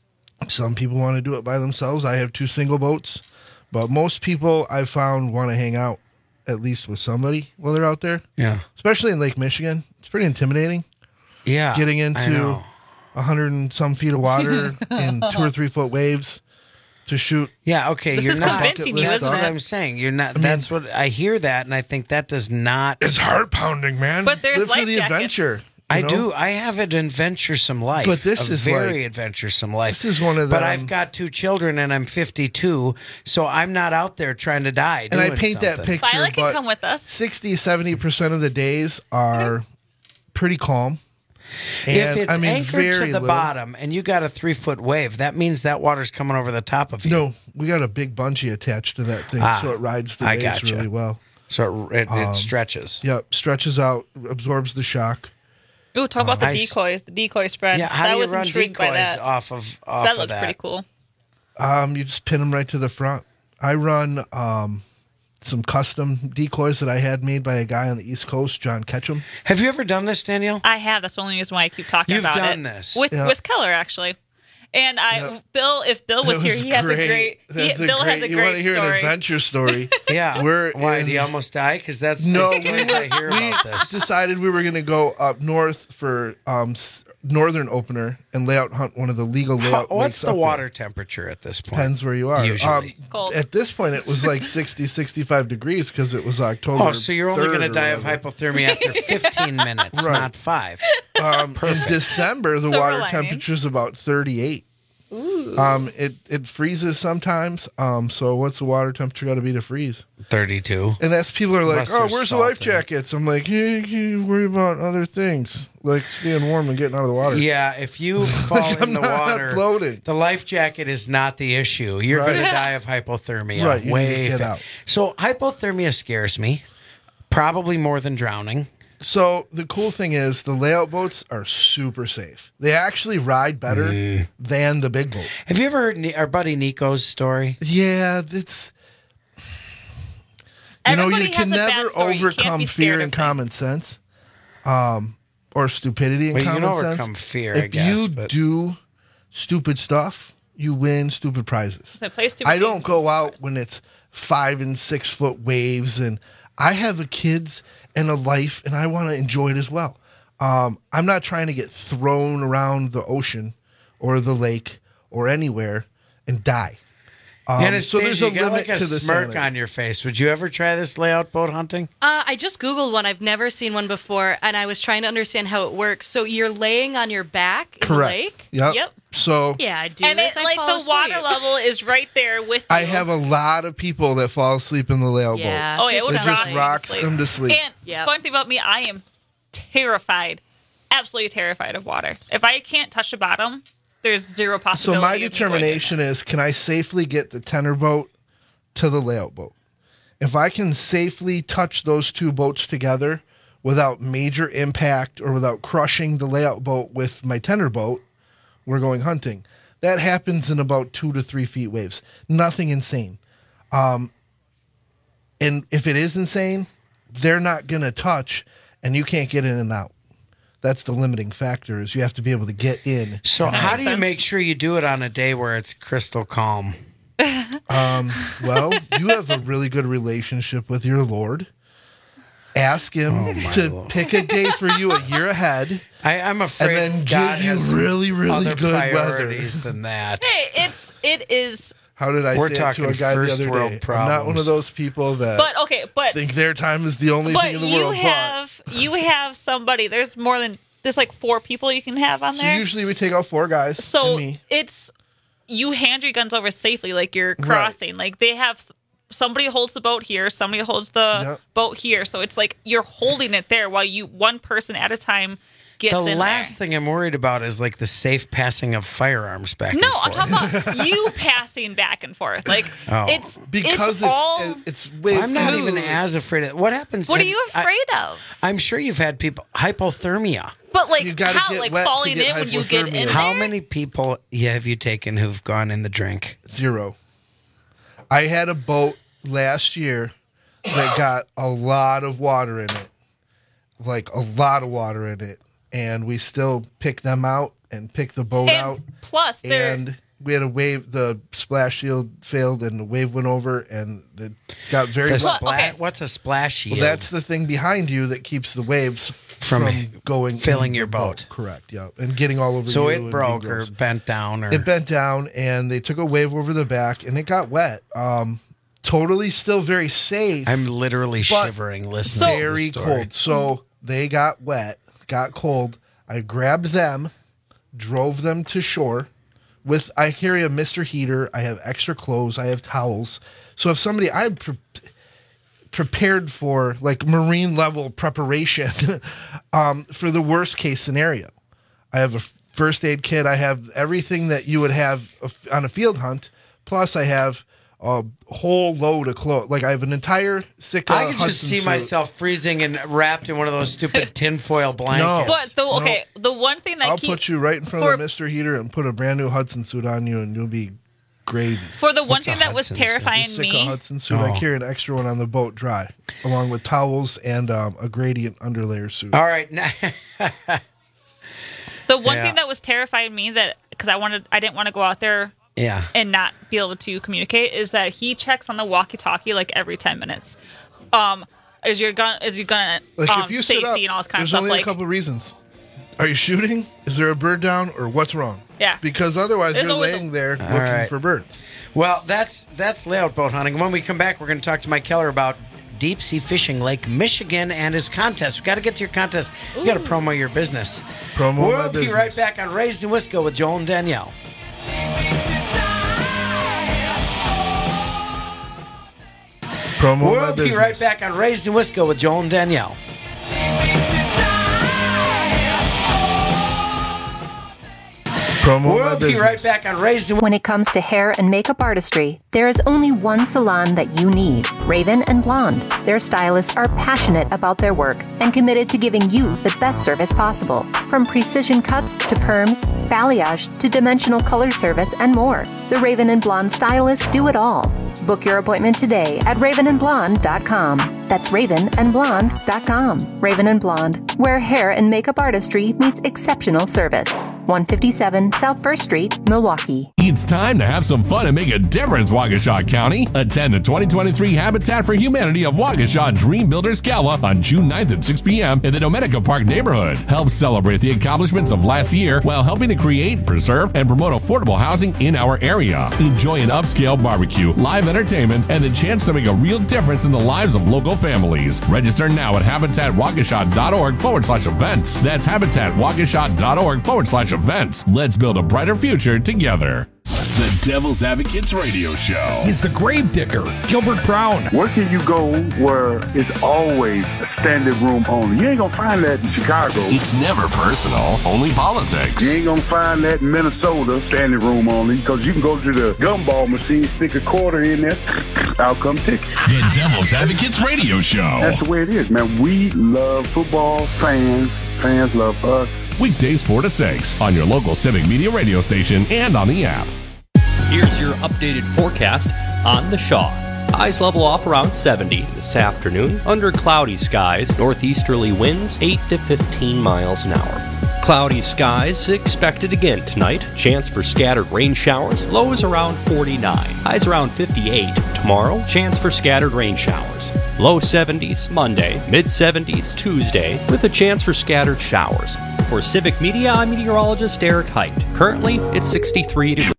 some people want to do it by themselves. I have two single boats, but most people I've found want to hang out at least with somebody while they're out there. Yeah. Especially in Lake Michigan. It's pretty intimidating. Yeah. Getting I into know. a hundred and some feet of water in two or three foot waves to shoot. Yeah, okay. This you're is not. convincing you, That's isn't what it? I'm saying. You're not. I mean- that's what I hear that, and I think that does not. It's heart pounding, man. But there's Live for life the jackets. adventure. I you know? do. I have an adventuresome life. But this a is very like- adventuresome life. This is one of But them- I've got two children, and I'm fifty-two, so I'm not out there trying to die. And I doing paint that something. picture, Violet can but come with us. sixty, seventy percent of the days are pretty calm. And If it's I mean, anchored very to the little. bottom and you got a three foot wave, that means that water's coming over the top of you. No, we got a big bungee attached to that thing, Ah, so it rides the I waves gotcha. really well. So it, it, Um, it stretches. Yep, stretches out, absorbs the shock. Ooh, talk about the I s- decoys, the decoy spread. Yeah, how that do you was run intrigued decoys by that. off of off that of looks that? pretty cool. Um, you just pin them right to the front. I run um, some custom decoys that I had made by a guy on the East Coast, John Ketchum. Have you ever done this, Danielle? I have. That's the only reason why I keep talking You've about done it. this. with Yeah. with Keller actually. And I, Yep. Bill, if Bill was, That here, he has a great. He, That's a Bill great, has a you great want to hear story. an adventure story? Yeah. We're Why? in- Do you almost die? Because that's No, the we, stories I hear we about this. decided we were going to go up north for um, s- northern opener and layout hunt one of the legal How- layout what's lakes the up there. water temperature at this point? Depends where you are. Usually. Um, Cold. At this point, it was like sixty, sixty-five degrees because it was October. Oh, so you're only going to third or die of whatever. hypothermia after fifteen minutes, Right. not five. Um, in December, the Silver water lining. temperature is about thirty-eight. Um, it it freezes sometimes. Um, so what's the water temperature got to be to freeze? thirty-two. And that's people are like, Unless oh, there's where's the salt life in it. jackets? I'm like, hey, you worry about other things like staying warm and getting out of the water. Yeah, if you fall Like, in I'm the not water, floating. the life jacket is not the issue. You're Right. going to die of hypothermia. Right, you need way to get fa- out. So hypothermia scares me, probably more than drowning. So the cool thing is the layout boats are super safe. They actually ride better Mm. than the big boat. Have you ever heard Ni- our buddy Nico's story? Yeah, it's you know Everybody you can has a never backstory. You can't overcome be fear scared and of common sense, um, or stupidity and Well, you common can sense. overcome fear, I if guess, you but- do stupid stuff, you win stupid prizes. So play stupid I don't games. go out when it's five and six foot waves, and I have a kids and a life, and I want to enjoy it as well. Um, I'm not trying to get thrown around the ocean or the lake or anywhere and die. Um, Anastasia, so there's a you got limit like a to the smirk sanity. on your face. Would you ever try this layout boat hunting? Uh, I just Googled one. I've never seen one before, and I was trying to understand how it works. So you're laying on your back in Correct. the lake? Yep. Yep. So Yeah, I do And this. it, I like fall the water asleep. level is right there with you. I have a lot of people that fall asleep in the layout Yeah. boat. Oh, yeah, it would It rock just you rocks to sleep. them to sleep. And fun thing about me, I am terrified, absolutely terrified of water. If I can't touch the bottom, there's zero So possibility. my of me going in. determination is, can I safely get the tenor boat to the layout boat? If I can safely touch those two boats together without major impact or without crushing the layout boat with my tenor boat, we're going hunting. That happens in about two to three feet waves. Nothing insane. Um, and if it is insane, they're not going to touch, and you can't get in and out. That's the limiting factor, is you have to be able to get in. So and how out. do you make sure you do it on a day where it's crystal calm? Um, well, you have a really good relationship with your Lord. Ask him Oh, my to Lord. pick a day for you a year ahead. I, I'm afraid and then God give you has really, really other good weather. priorities than that. Hey, it's it is. How did I We're say it to talking a guy the first other world day? I'm not one problems. of those people that But okay, but think their time is the only but thing in the you world. have you have somebody. There's more than there's like four people you can have on but so there. usually we take out four guys. So and me. it's you hand your guns over safely, like you're crossing. Like they have somebody holds the boat here, somebody holds the Yep. boat here. So it's like you're holding it there while you one person at a time gets The in last thing I'm worried about is like the safe passing of firearms back there. No, and I'm forth. talking about you passing back and forth. Like Oh. it's because it's, all. it's it's way I'm not smooth. even as afraid of what happens. What are have- you I- afraid of? I'm sure you've had people hypothermia. But like You gotta how, get like wet to falling get in when you get hypothermia. in How there? many people have you taken who've gone in the drink? Zero. I had a boat last year that got a lot of water in it, like a lot of water in it, and we still picked them out and picked the boat And out. plus, they're And we had a wave. The splash shield failed, and the wave went over, and it got very The wet. spla- okay. What's a splash shield? Well, that's the thing behind you that keeps the waves From from, going filling in your the boat. Correct. Yeah, and getting all over. so you it and broke being or gross. bent down or It bent down, and they took a wave over the back, and it got wet. Um, totally, still very safe. I'm literally But shivering listening to very the story. cold. So they got wet, got cold. I grabbed them, drove them to shore. With I carry a Mister Heater. I have extra clothes. I have towels. So if somebody I'm pre- prepared for like marine level preparation um, for the worst case scenario. I have a first aid kit. I have everything that you would have on a field hunt. Plus, I have a whole load of clothes. Like I have an entire Sitka. I could just Hudson see suit. myself freezing and wrapped in one of those stupid tinfoil blankets. But the okay, the one thing that I'll keep, put you right in front for, of the Mister Heater and put a brand new Hudson suit on you, and you'll be gravy. For the one What's thing a that was Hudson suit? terrifying The Sitka me, Hudson suit. Oh. I carry an extra one on the boat dry, along with towels and um, a gradient underlayer suit. All right, now- the one Yeah. thing that was terrifying me that because I wanted, I didn't want to go out there yeah. and not be able to communicate is that he checks on the walkie-talkie like every ten minutes. Um, is your gun? Is your gun Like um, if you safety sit up, and all this kind of there's stuff? only Like a couple reasons. Are you shooting? Is there a bird down, or what's wrong? Yeah. Because otherwise, There's you're always a- laying there All looking right. for birds. Well, that's that's layout boat hunting. When we come back, we're going to talk to Mike Keller about deep sea fishing, Lake Michigan, and his contest. We got to get to your contest. You got to promo your business. Promo we'll my be business. right back on Raised in Wisco with Joel and Danielle. Promo my We'll be business. right back on Raised in Wisco with Joel and Danielle. Promo my We'll be business. right back on Raised in When it comes to hair and makeup artistry, there is only one salon that you need, Raven and Blonde. Their stylists are passionate about their work and committed to giving you the best service possible. From precision cuts to perms, balayage to dimensional color service and more. The Raven and Blonde stylists do it all. Book your appointment today at raven and blonde dot com. That's raven and blonde dot com. Raven and Blonde, where hair and makeup artistry meets exceptional service. one fifty-seven South First Street, Milwaukee. It's time to have some fun and make a difference, Waukesha County. Attend the twenty twenty-three Habitat for Humanity of Waukesha Dream Builders Gala on June ninth at six p.m. in the Domenica Park neighborhood. Help celebrate the accomplishments of last year while helping to create, preserve, and promote affordable housing in our area. Enjoy an upscale barbecue, live entertainment, and the chance to make a real difference in the lives of local families. Register now at habitatwaukesha.org forward slash events. That's habitatwaukesha.org forward slash events. Let's build a brighter future together. The Devil's Advocates Radio Show. He's the gravedigger, Gilbert Brown. Where can you go where it's always a standing room only? You ain't gonna find that in Chicago. It's never personal, only politics. You ain't gonna find that in Minnesota, standing room only, because you can go to the gumball machine, stick a quarter in there, out come ticket. The Devil's Advocates Radio Show. That's the way it is, man. We love football, fans, fans love us. Weekdays four to six on your local Civic Media radio station and on the app. Here's your updated forecast on the Shaw. Highs level off around seventy this afternoon. Under cloudy skies, northeasterly winds eight to fifteen miles an hour. Cloudy skies expected again tonight. Chance for scattered rain showers. Lows around forty-nine. Highs around fifty-eight. Tomorrow, chance for scattered rain showers. Low seventies Monday. Mid seventies Tuesday with a chance for scattered showers. For Civic Media, I'm meteorologist Eric Height. Currently, it's sixty-three degrees.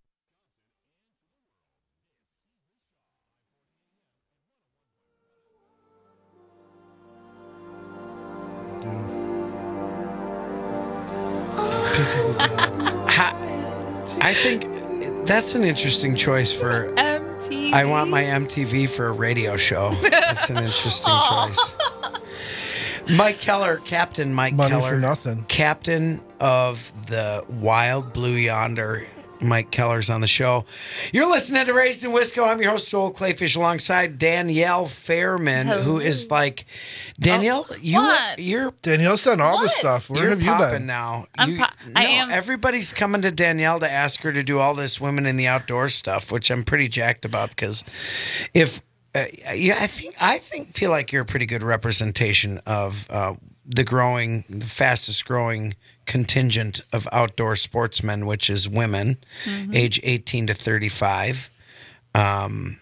I think that's an interesting choice for M T V. I want my M T V for a radio show. That's an interesting choice. Mike Keller, Captain Mike Money Keller. for nothing. Captain of the Wild Blue Yonder. Mike Keller's on the show. You're listening to Raised in Wisco. I'm your host, Joel Clayfish, alongside Danielle Fairman, Hello. who is like, Danielle, Oh, you, what? you're Danielle's done all the What? stuff. Where you're have you popping been? now. I'm You- po- I no, am- Everybody's coming to Danielle to ask her to do all this women in the outdoor stuff, which I'm pretty jacked about because if uh, yeah, I think I think feel like you're a pretty good representation of uh, the growing, the fastest growing contingent of outdoor sportsmen, which is women, Mhm. age eighteen to thirty-five. Um,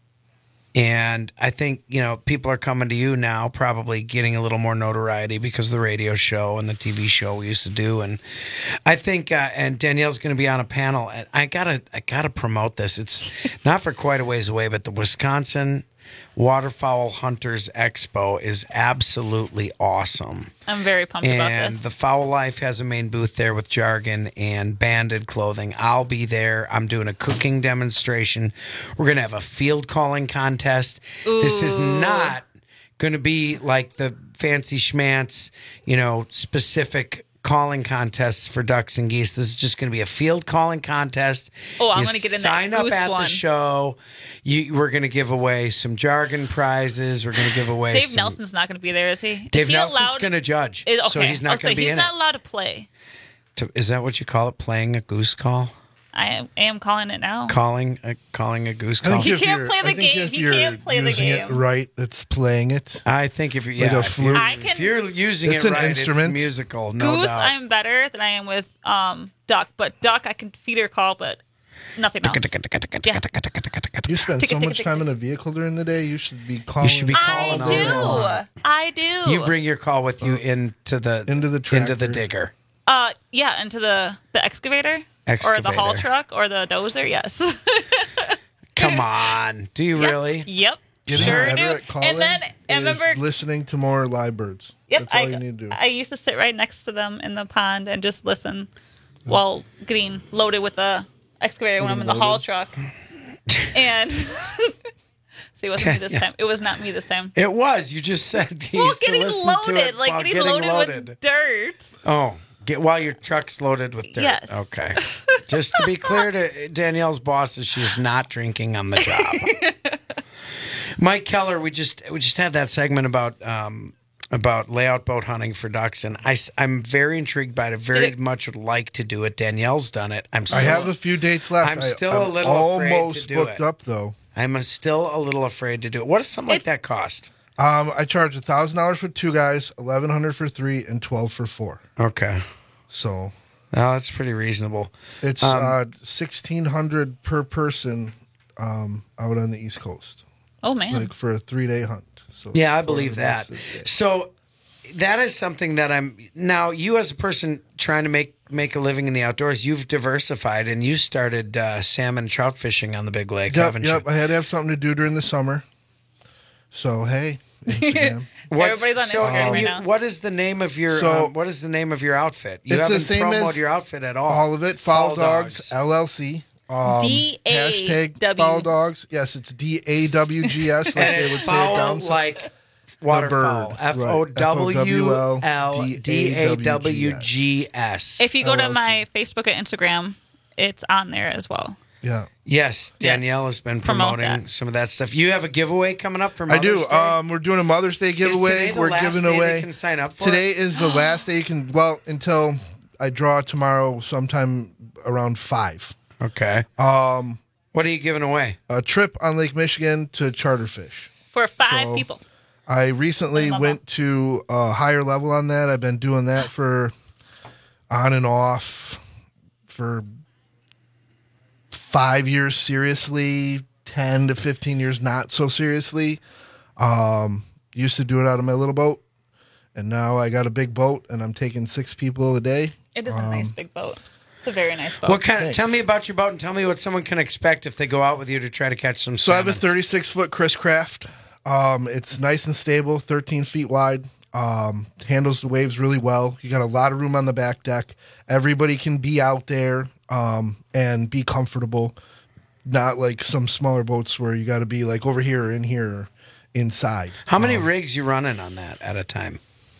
and I think, you know, people are coming to you now, probably getting a little more notoriety because of the radio show and the T V show we used to do. And I think, uh, and Danielle's going to be on a panel. And I gotta, I gotta promote this. It's not for quite a ways away, but the Wisconsin Waterfowl Hunters Expo is absolutely awesome. I'm very pumped about And this. the Fowl Life has a main booth there with jargon and banded clothing. I'll be there. I'm doing a cooking demonstration. We're going to have a field calling contest. This is Ooh. not going to be like the fancy schmance, you know, specific calling contests for ducks and geese. This is just going to be a field calling contest. Oh, I'm You gonna get in that sign up goose at one. the show. You, we're going to give away some jargon prizes. We're going to give away Dave some, Nelson's not going to be there, is he? Dave is he Nelson's allowed? going to judge, Is, okay. so he's I'll not going say to be he's in not it. allowed to play. To, is that what you call it? Playing a goose call? I am, I am calling it now. Calling a calling a goose I call? think He if can't you're- play the I think game. if He you're can't play the using game. it right, that's playing it. I think if you're Like yeah, a if flute. you're, I can- if you're using It's it an right, instrument. it's musical. No Goose, doubt. I'm better than I am with um duck, but duck I can feeder call, but nothing else. Yeah. You spend Tick, so tick, much tick, time tick. in a vehicle during the day. You should be calling. should be I calling all day long. do. I do. You bring your call with you into the into the into the tractor. digger. Uh, yeah, into the the excavator, or the haul Excavator. truck, or the dozer. Yes. Come on, do you Yep. really? Yep. Getting sure better do. at calling And then I is remember. listening to more live birds. Yep. That's all I, you need to do. I used to sit right next to them in the pond and just listen while getting loaded with the excavator when I'm in the Getting haul loaded? truck. And see, it wasn't me this Yeah. time. It was not me this time. It was. You just said he Well, used to getting listen loaded, to it like while getting, getting loaded, with dirt. Oh, get while your truck's loaded with dirt. Yes. Okay. Just to be clear to Danielle's bosses, she's not drinking on the job. Mike Keller, we just we just had that segment about um, about layout boat hunting for ducks, and I, am very intrigued by it. I very it- much would like to do it. Danielle's done it. I'm still I have a few dates left. I'm I- still I'm a little afraid almost to do booked it. up though. I'm still a little afraid to do it. What does something like that cost? Um, I charge a thousand dollars for two guys, eleven hundred for three, and twelve for four. Okay. So Oh, that's pretty reasonable. It's Um, uh, sixteen hundred per person um, out on the East Coast. Oh man! Like for a three day hunt. So Yeah, I four hundred believe that. bucks a day. So that is something that I'm now. You as a person trying to make make a living in the outdoors, you've diversified and you started uh, salmon trout fishing on the Big Lake, Yep, haven't yep. you? I had to have something to do during the summer. So hey, Instagram. What's- Everybody's on so Instagram right you- now. What is the name of your So- um, What is the name of your outfit? You It's haven't the same promoted as your outfit at all. All of it. Foul, Foul Dogs, Dogs. L L C. Um, D A hashtag W. Foul Dogs. Yes, it's D A W G S, like and they it's would say it foul down south. like waterfowl. bird, F right. O W L F O W L D A W G S. If you go to L L C. my Facebook and Instagram, it's on there as well. Yeah. Yes, Danielle has been Promote promoting that. some of that stuff. You have a giveaway coming up for I Mother's do. Day? Um, we're doing a Mother's Day giveaway. today the We're last giving day they away. can sign up for today it? is the last day you can. Well, until I draw tomorrow, sometime around five. Okay. Um, what are you giving away? A trip on Lake Michigan to Charterfish. For five So, people. I recently Love went to a higher level on that. I've been doing that for on and off for five years seriously, ten to fifteen years not so seriously. Um, used to do it out of my little boat, and now I got a big boat, and I'm taking six people a day. It is a Um, nice big boat. It's a very nice boat. What kind of, tell me about your boat and tell me what someone can expect if they go out with you to try to catch some So I have salmon. a thirty-six foot Chris Craft. Um, it's nice and stable, thirteen feet wide. Um, handles the waves really well. You got a lot of room on the back deck. Everybody can be out there um, and be comfortable. Not like some smaller boats where you got to be like over here or in here or inside. How many rigs you running on that at a time?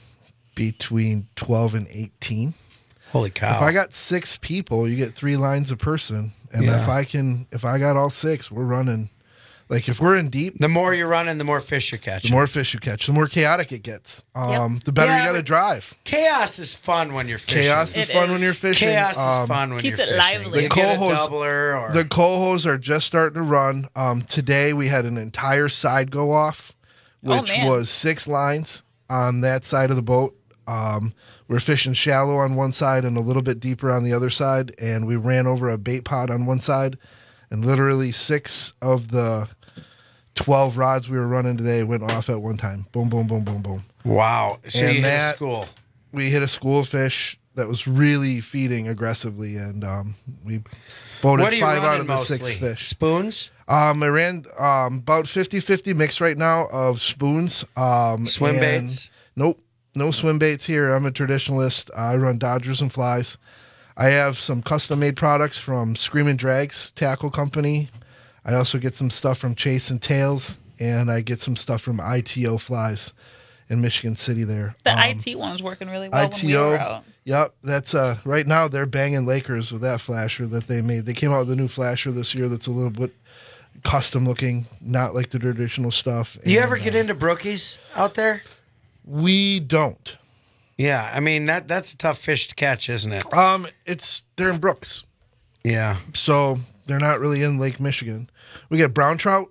Between twelve and eighteen. Holy cow. If I got six people, you get three lines a person. And Yeah. if I can, if I got all six, we're running. Like if we're in deep, The more you're running, the more fish you're catching. the more fish you catch, the more chaotic it gets. Um, The better Yeah, you got to but drive. Chaos is fun when you're fishing. Chaos is fun when you're fishing. Chaos Um, is fun when Keeps you're it fishing. lively. You The get a cohos, doubler or the cohos are just starting to run. Um, today we had an entire side go off, Oh, which man. was six lines on that side of the boat. Um, we're fishing shallow on one side and a little bit deeper on the other side, and we ran over a bait pod on one side, and literally six of the twelve rods we were running today went off at one time. Boom, boom, boom, boom, boom. wow. So And you hit a that- school. We hit a school of fish that was really feeding aggressively, and um, we boated What are you five out running of the mostly? six fish. Spoons? Um, I ran um, about fifty-fifty mix right now of spoons. Um, Swim and- baits? Nope, no swim baits here. I'm a traditionalist. I run Dodgers and flies. I have some custom-made products from Screaming Drags Tackle Company. I also get some stuff from Chase and Tails, and I get some stuff from I T O Flies in Michigan City there. The Um, I T one was working really well when we were I T O, out. yep, that's uh right now they're banging Lakers with that flasher that they made. They came out with a new flasher this year that's a little bit custom looking, not like the traditional stuff. You And, ever get uh, into brookies out there? We don't. Yeah, I mean that that's a tough fish to catch, isn't it? Um, it's they're in brooks, Yeah. so they're not really in Lake Michigan. We get brown trout,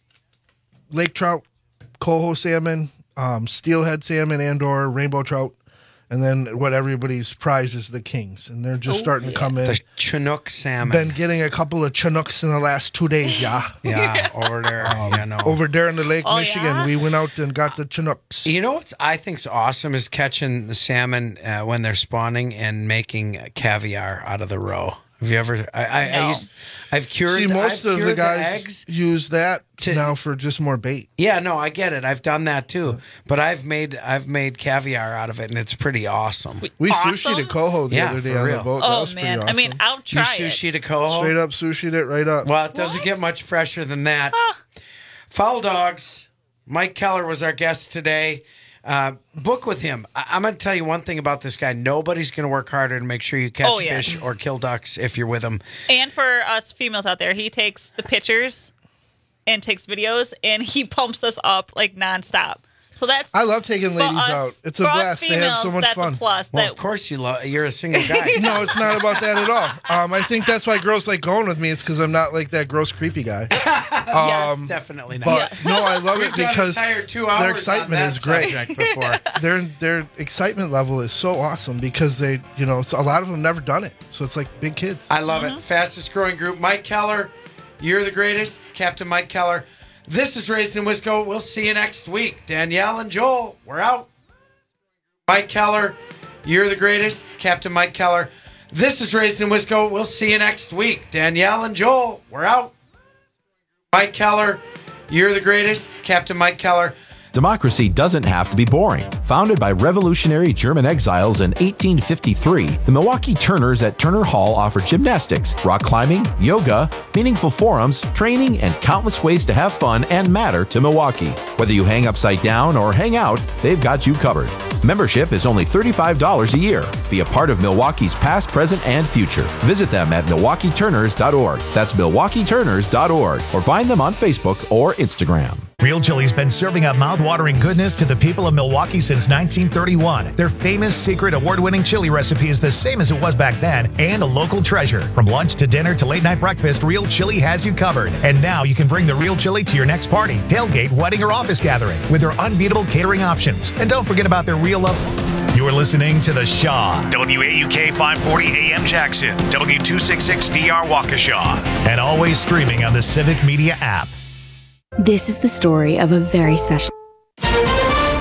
lake trout, coho salmon, um, steelhead salmon, and or rainbow trout. And then what everybody's prize is the kings, and they're just Oh, starting yeah. to come in. The Chinook salmon. Been getting a couple of Chinooks in the last two days, yeah. Yeah, over there. yeah, no. Over there in the Lake Oh, Michigan, yeah? we went out and got the Chinooks. You know what I think's awesome is catching the salmon uh, when they're spawning and making caviar out of the roe. Have you ever? I, I, No. I used, I've cured. See, most I've of the cured guys eggs. use that now for just more bait. Yeah, no, I get it. I've done that too. But I've made I've made caviar out of it, and it's pretty awesome. We Awesome? sushi'd a coho the Yeah, other day for on real. the boat. that Oh was pretty man, awesome. I mean, I'll You try it. sushi to coho. Straight up sushi'd it right up. Well, it doesn't get much fresher than that. Foul Dogs. Mike Keller was our guest today. Uh, book with him. I- I'm going to tell you one thing about this guy. Nobody's going to work harder to make sure you catch Oh, yes. fish or kill ducks if you're with him. And for us females out there, he takes the pictures and takes videos, and he pumps us up like nonstop. So that's I love taking for ladies us- out. It's a for us blast. They have so females, much that's fun. A plus. Well, that of course you love. You're a single guy. No, it's not about that at all. Um, I think that's why girls like going with me. It's because I'm not like that gross, creepy guy. yes, Um, definitely not. But no, I love We've it done because entire two hours their on excitement that is great. subject before. their their excitement level is so awesome because they, you know, so a lot of them never done it. So it's like big kids. I love it. Fastest growing group. Mike Keller, you're the greatest. Captain Mike Keller. This is Raised in Wisco. We'll see you next week. Danielle and Joel, we're out. Mike Keller, you're the greatest. Captain Mike Keller. This is Raised in Wisco. We'll see you next week. Danielle and Joel, we're out. Mike Keller, you're the greatest. Captain Mike Keller. Democracy doesn't have to be boring. Founded by revolutionary German exiles in eighteen fifty-three, the Milwaukee Turners at Turner Hall offer gymnastics, rock climbing, yoga, meaningful forums, training, and countless ways to have fun and matter to Milwaukee. Whether you hang upside down or hang out, they've got you covered. Membership is only thirty-five dollars a year. Be a part of Milwaukee's past, present, and future. Visit them at milwaukee turners dot org. That's milwaukee turners dot org. Or find them on Facebook or Instagram. Real Chili's been serving up mouth-watering goodness to the people of Milwaukee since nineteen thirty-one. Their famous secret award-winning chili recipe is the same as it was back then and a local treasure. From lunch to dinner to late-night breakfast, Real Chili has you covered. And now you can bring the Real Chili to your next party, tailgate, wedding, or office gathering with their unbeatable catering options. And don't forget about their real love. You're listening to The Shaw. W A U K five forty A M Jackson, W two sixty-six D R Waukesha, and always streaming on the Civic Media app. This is the story of a very special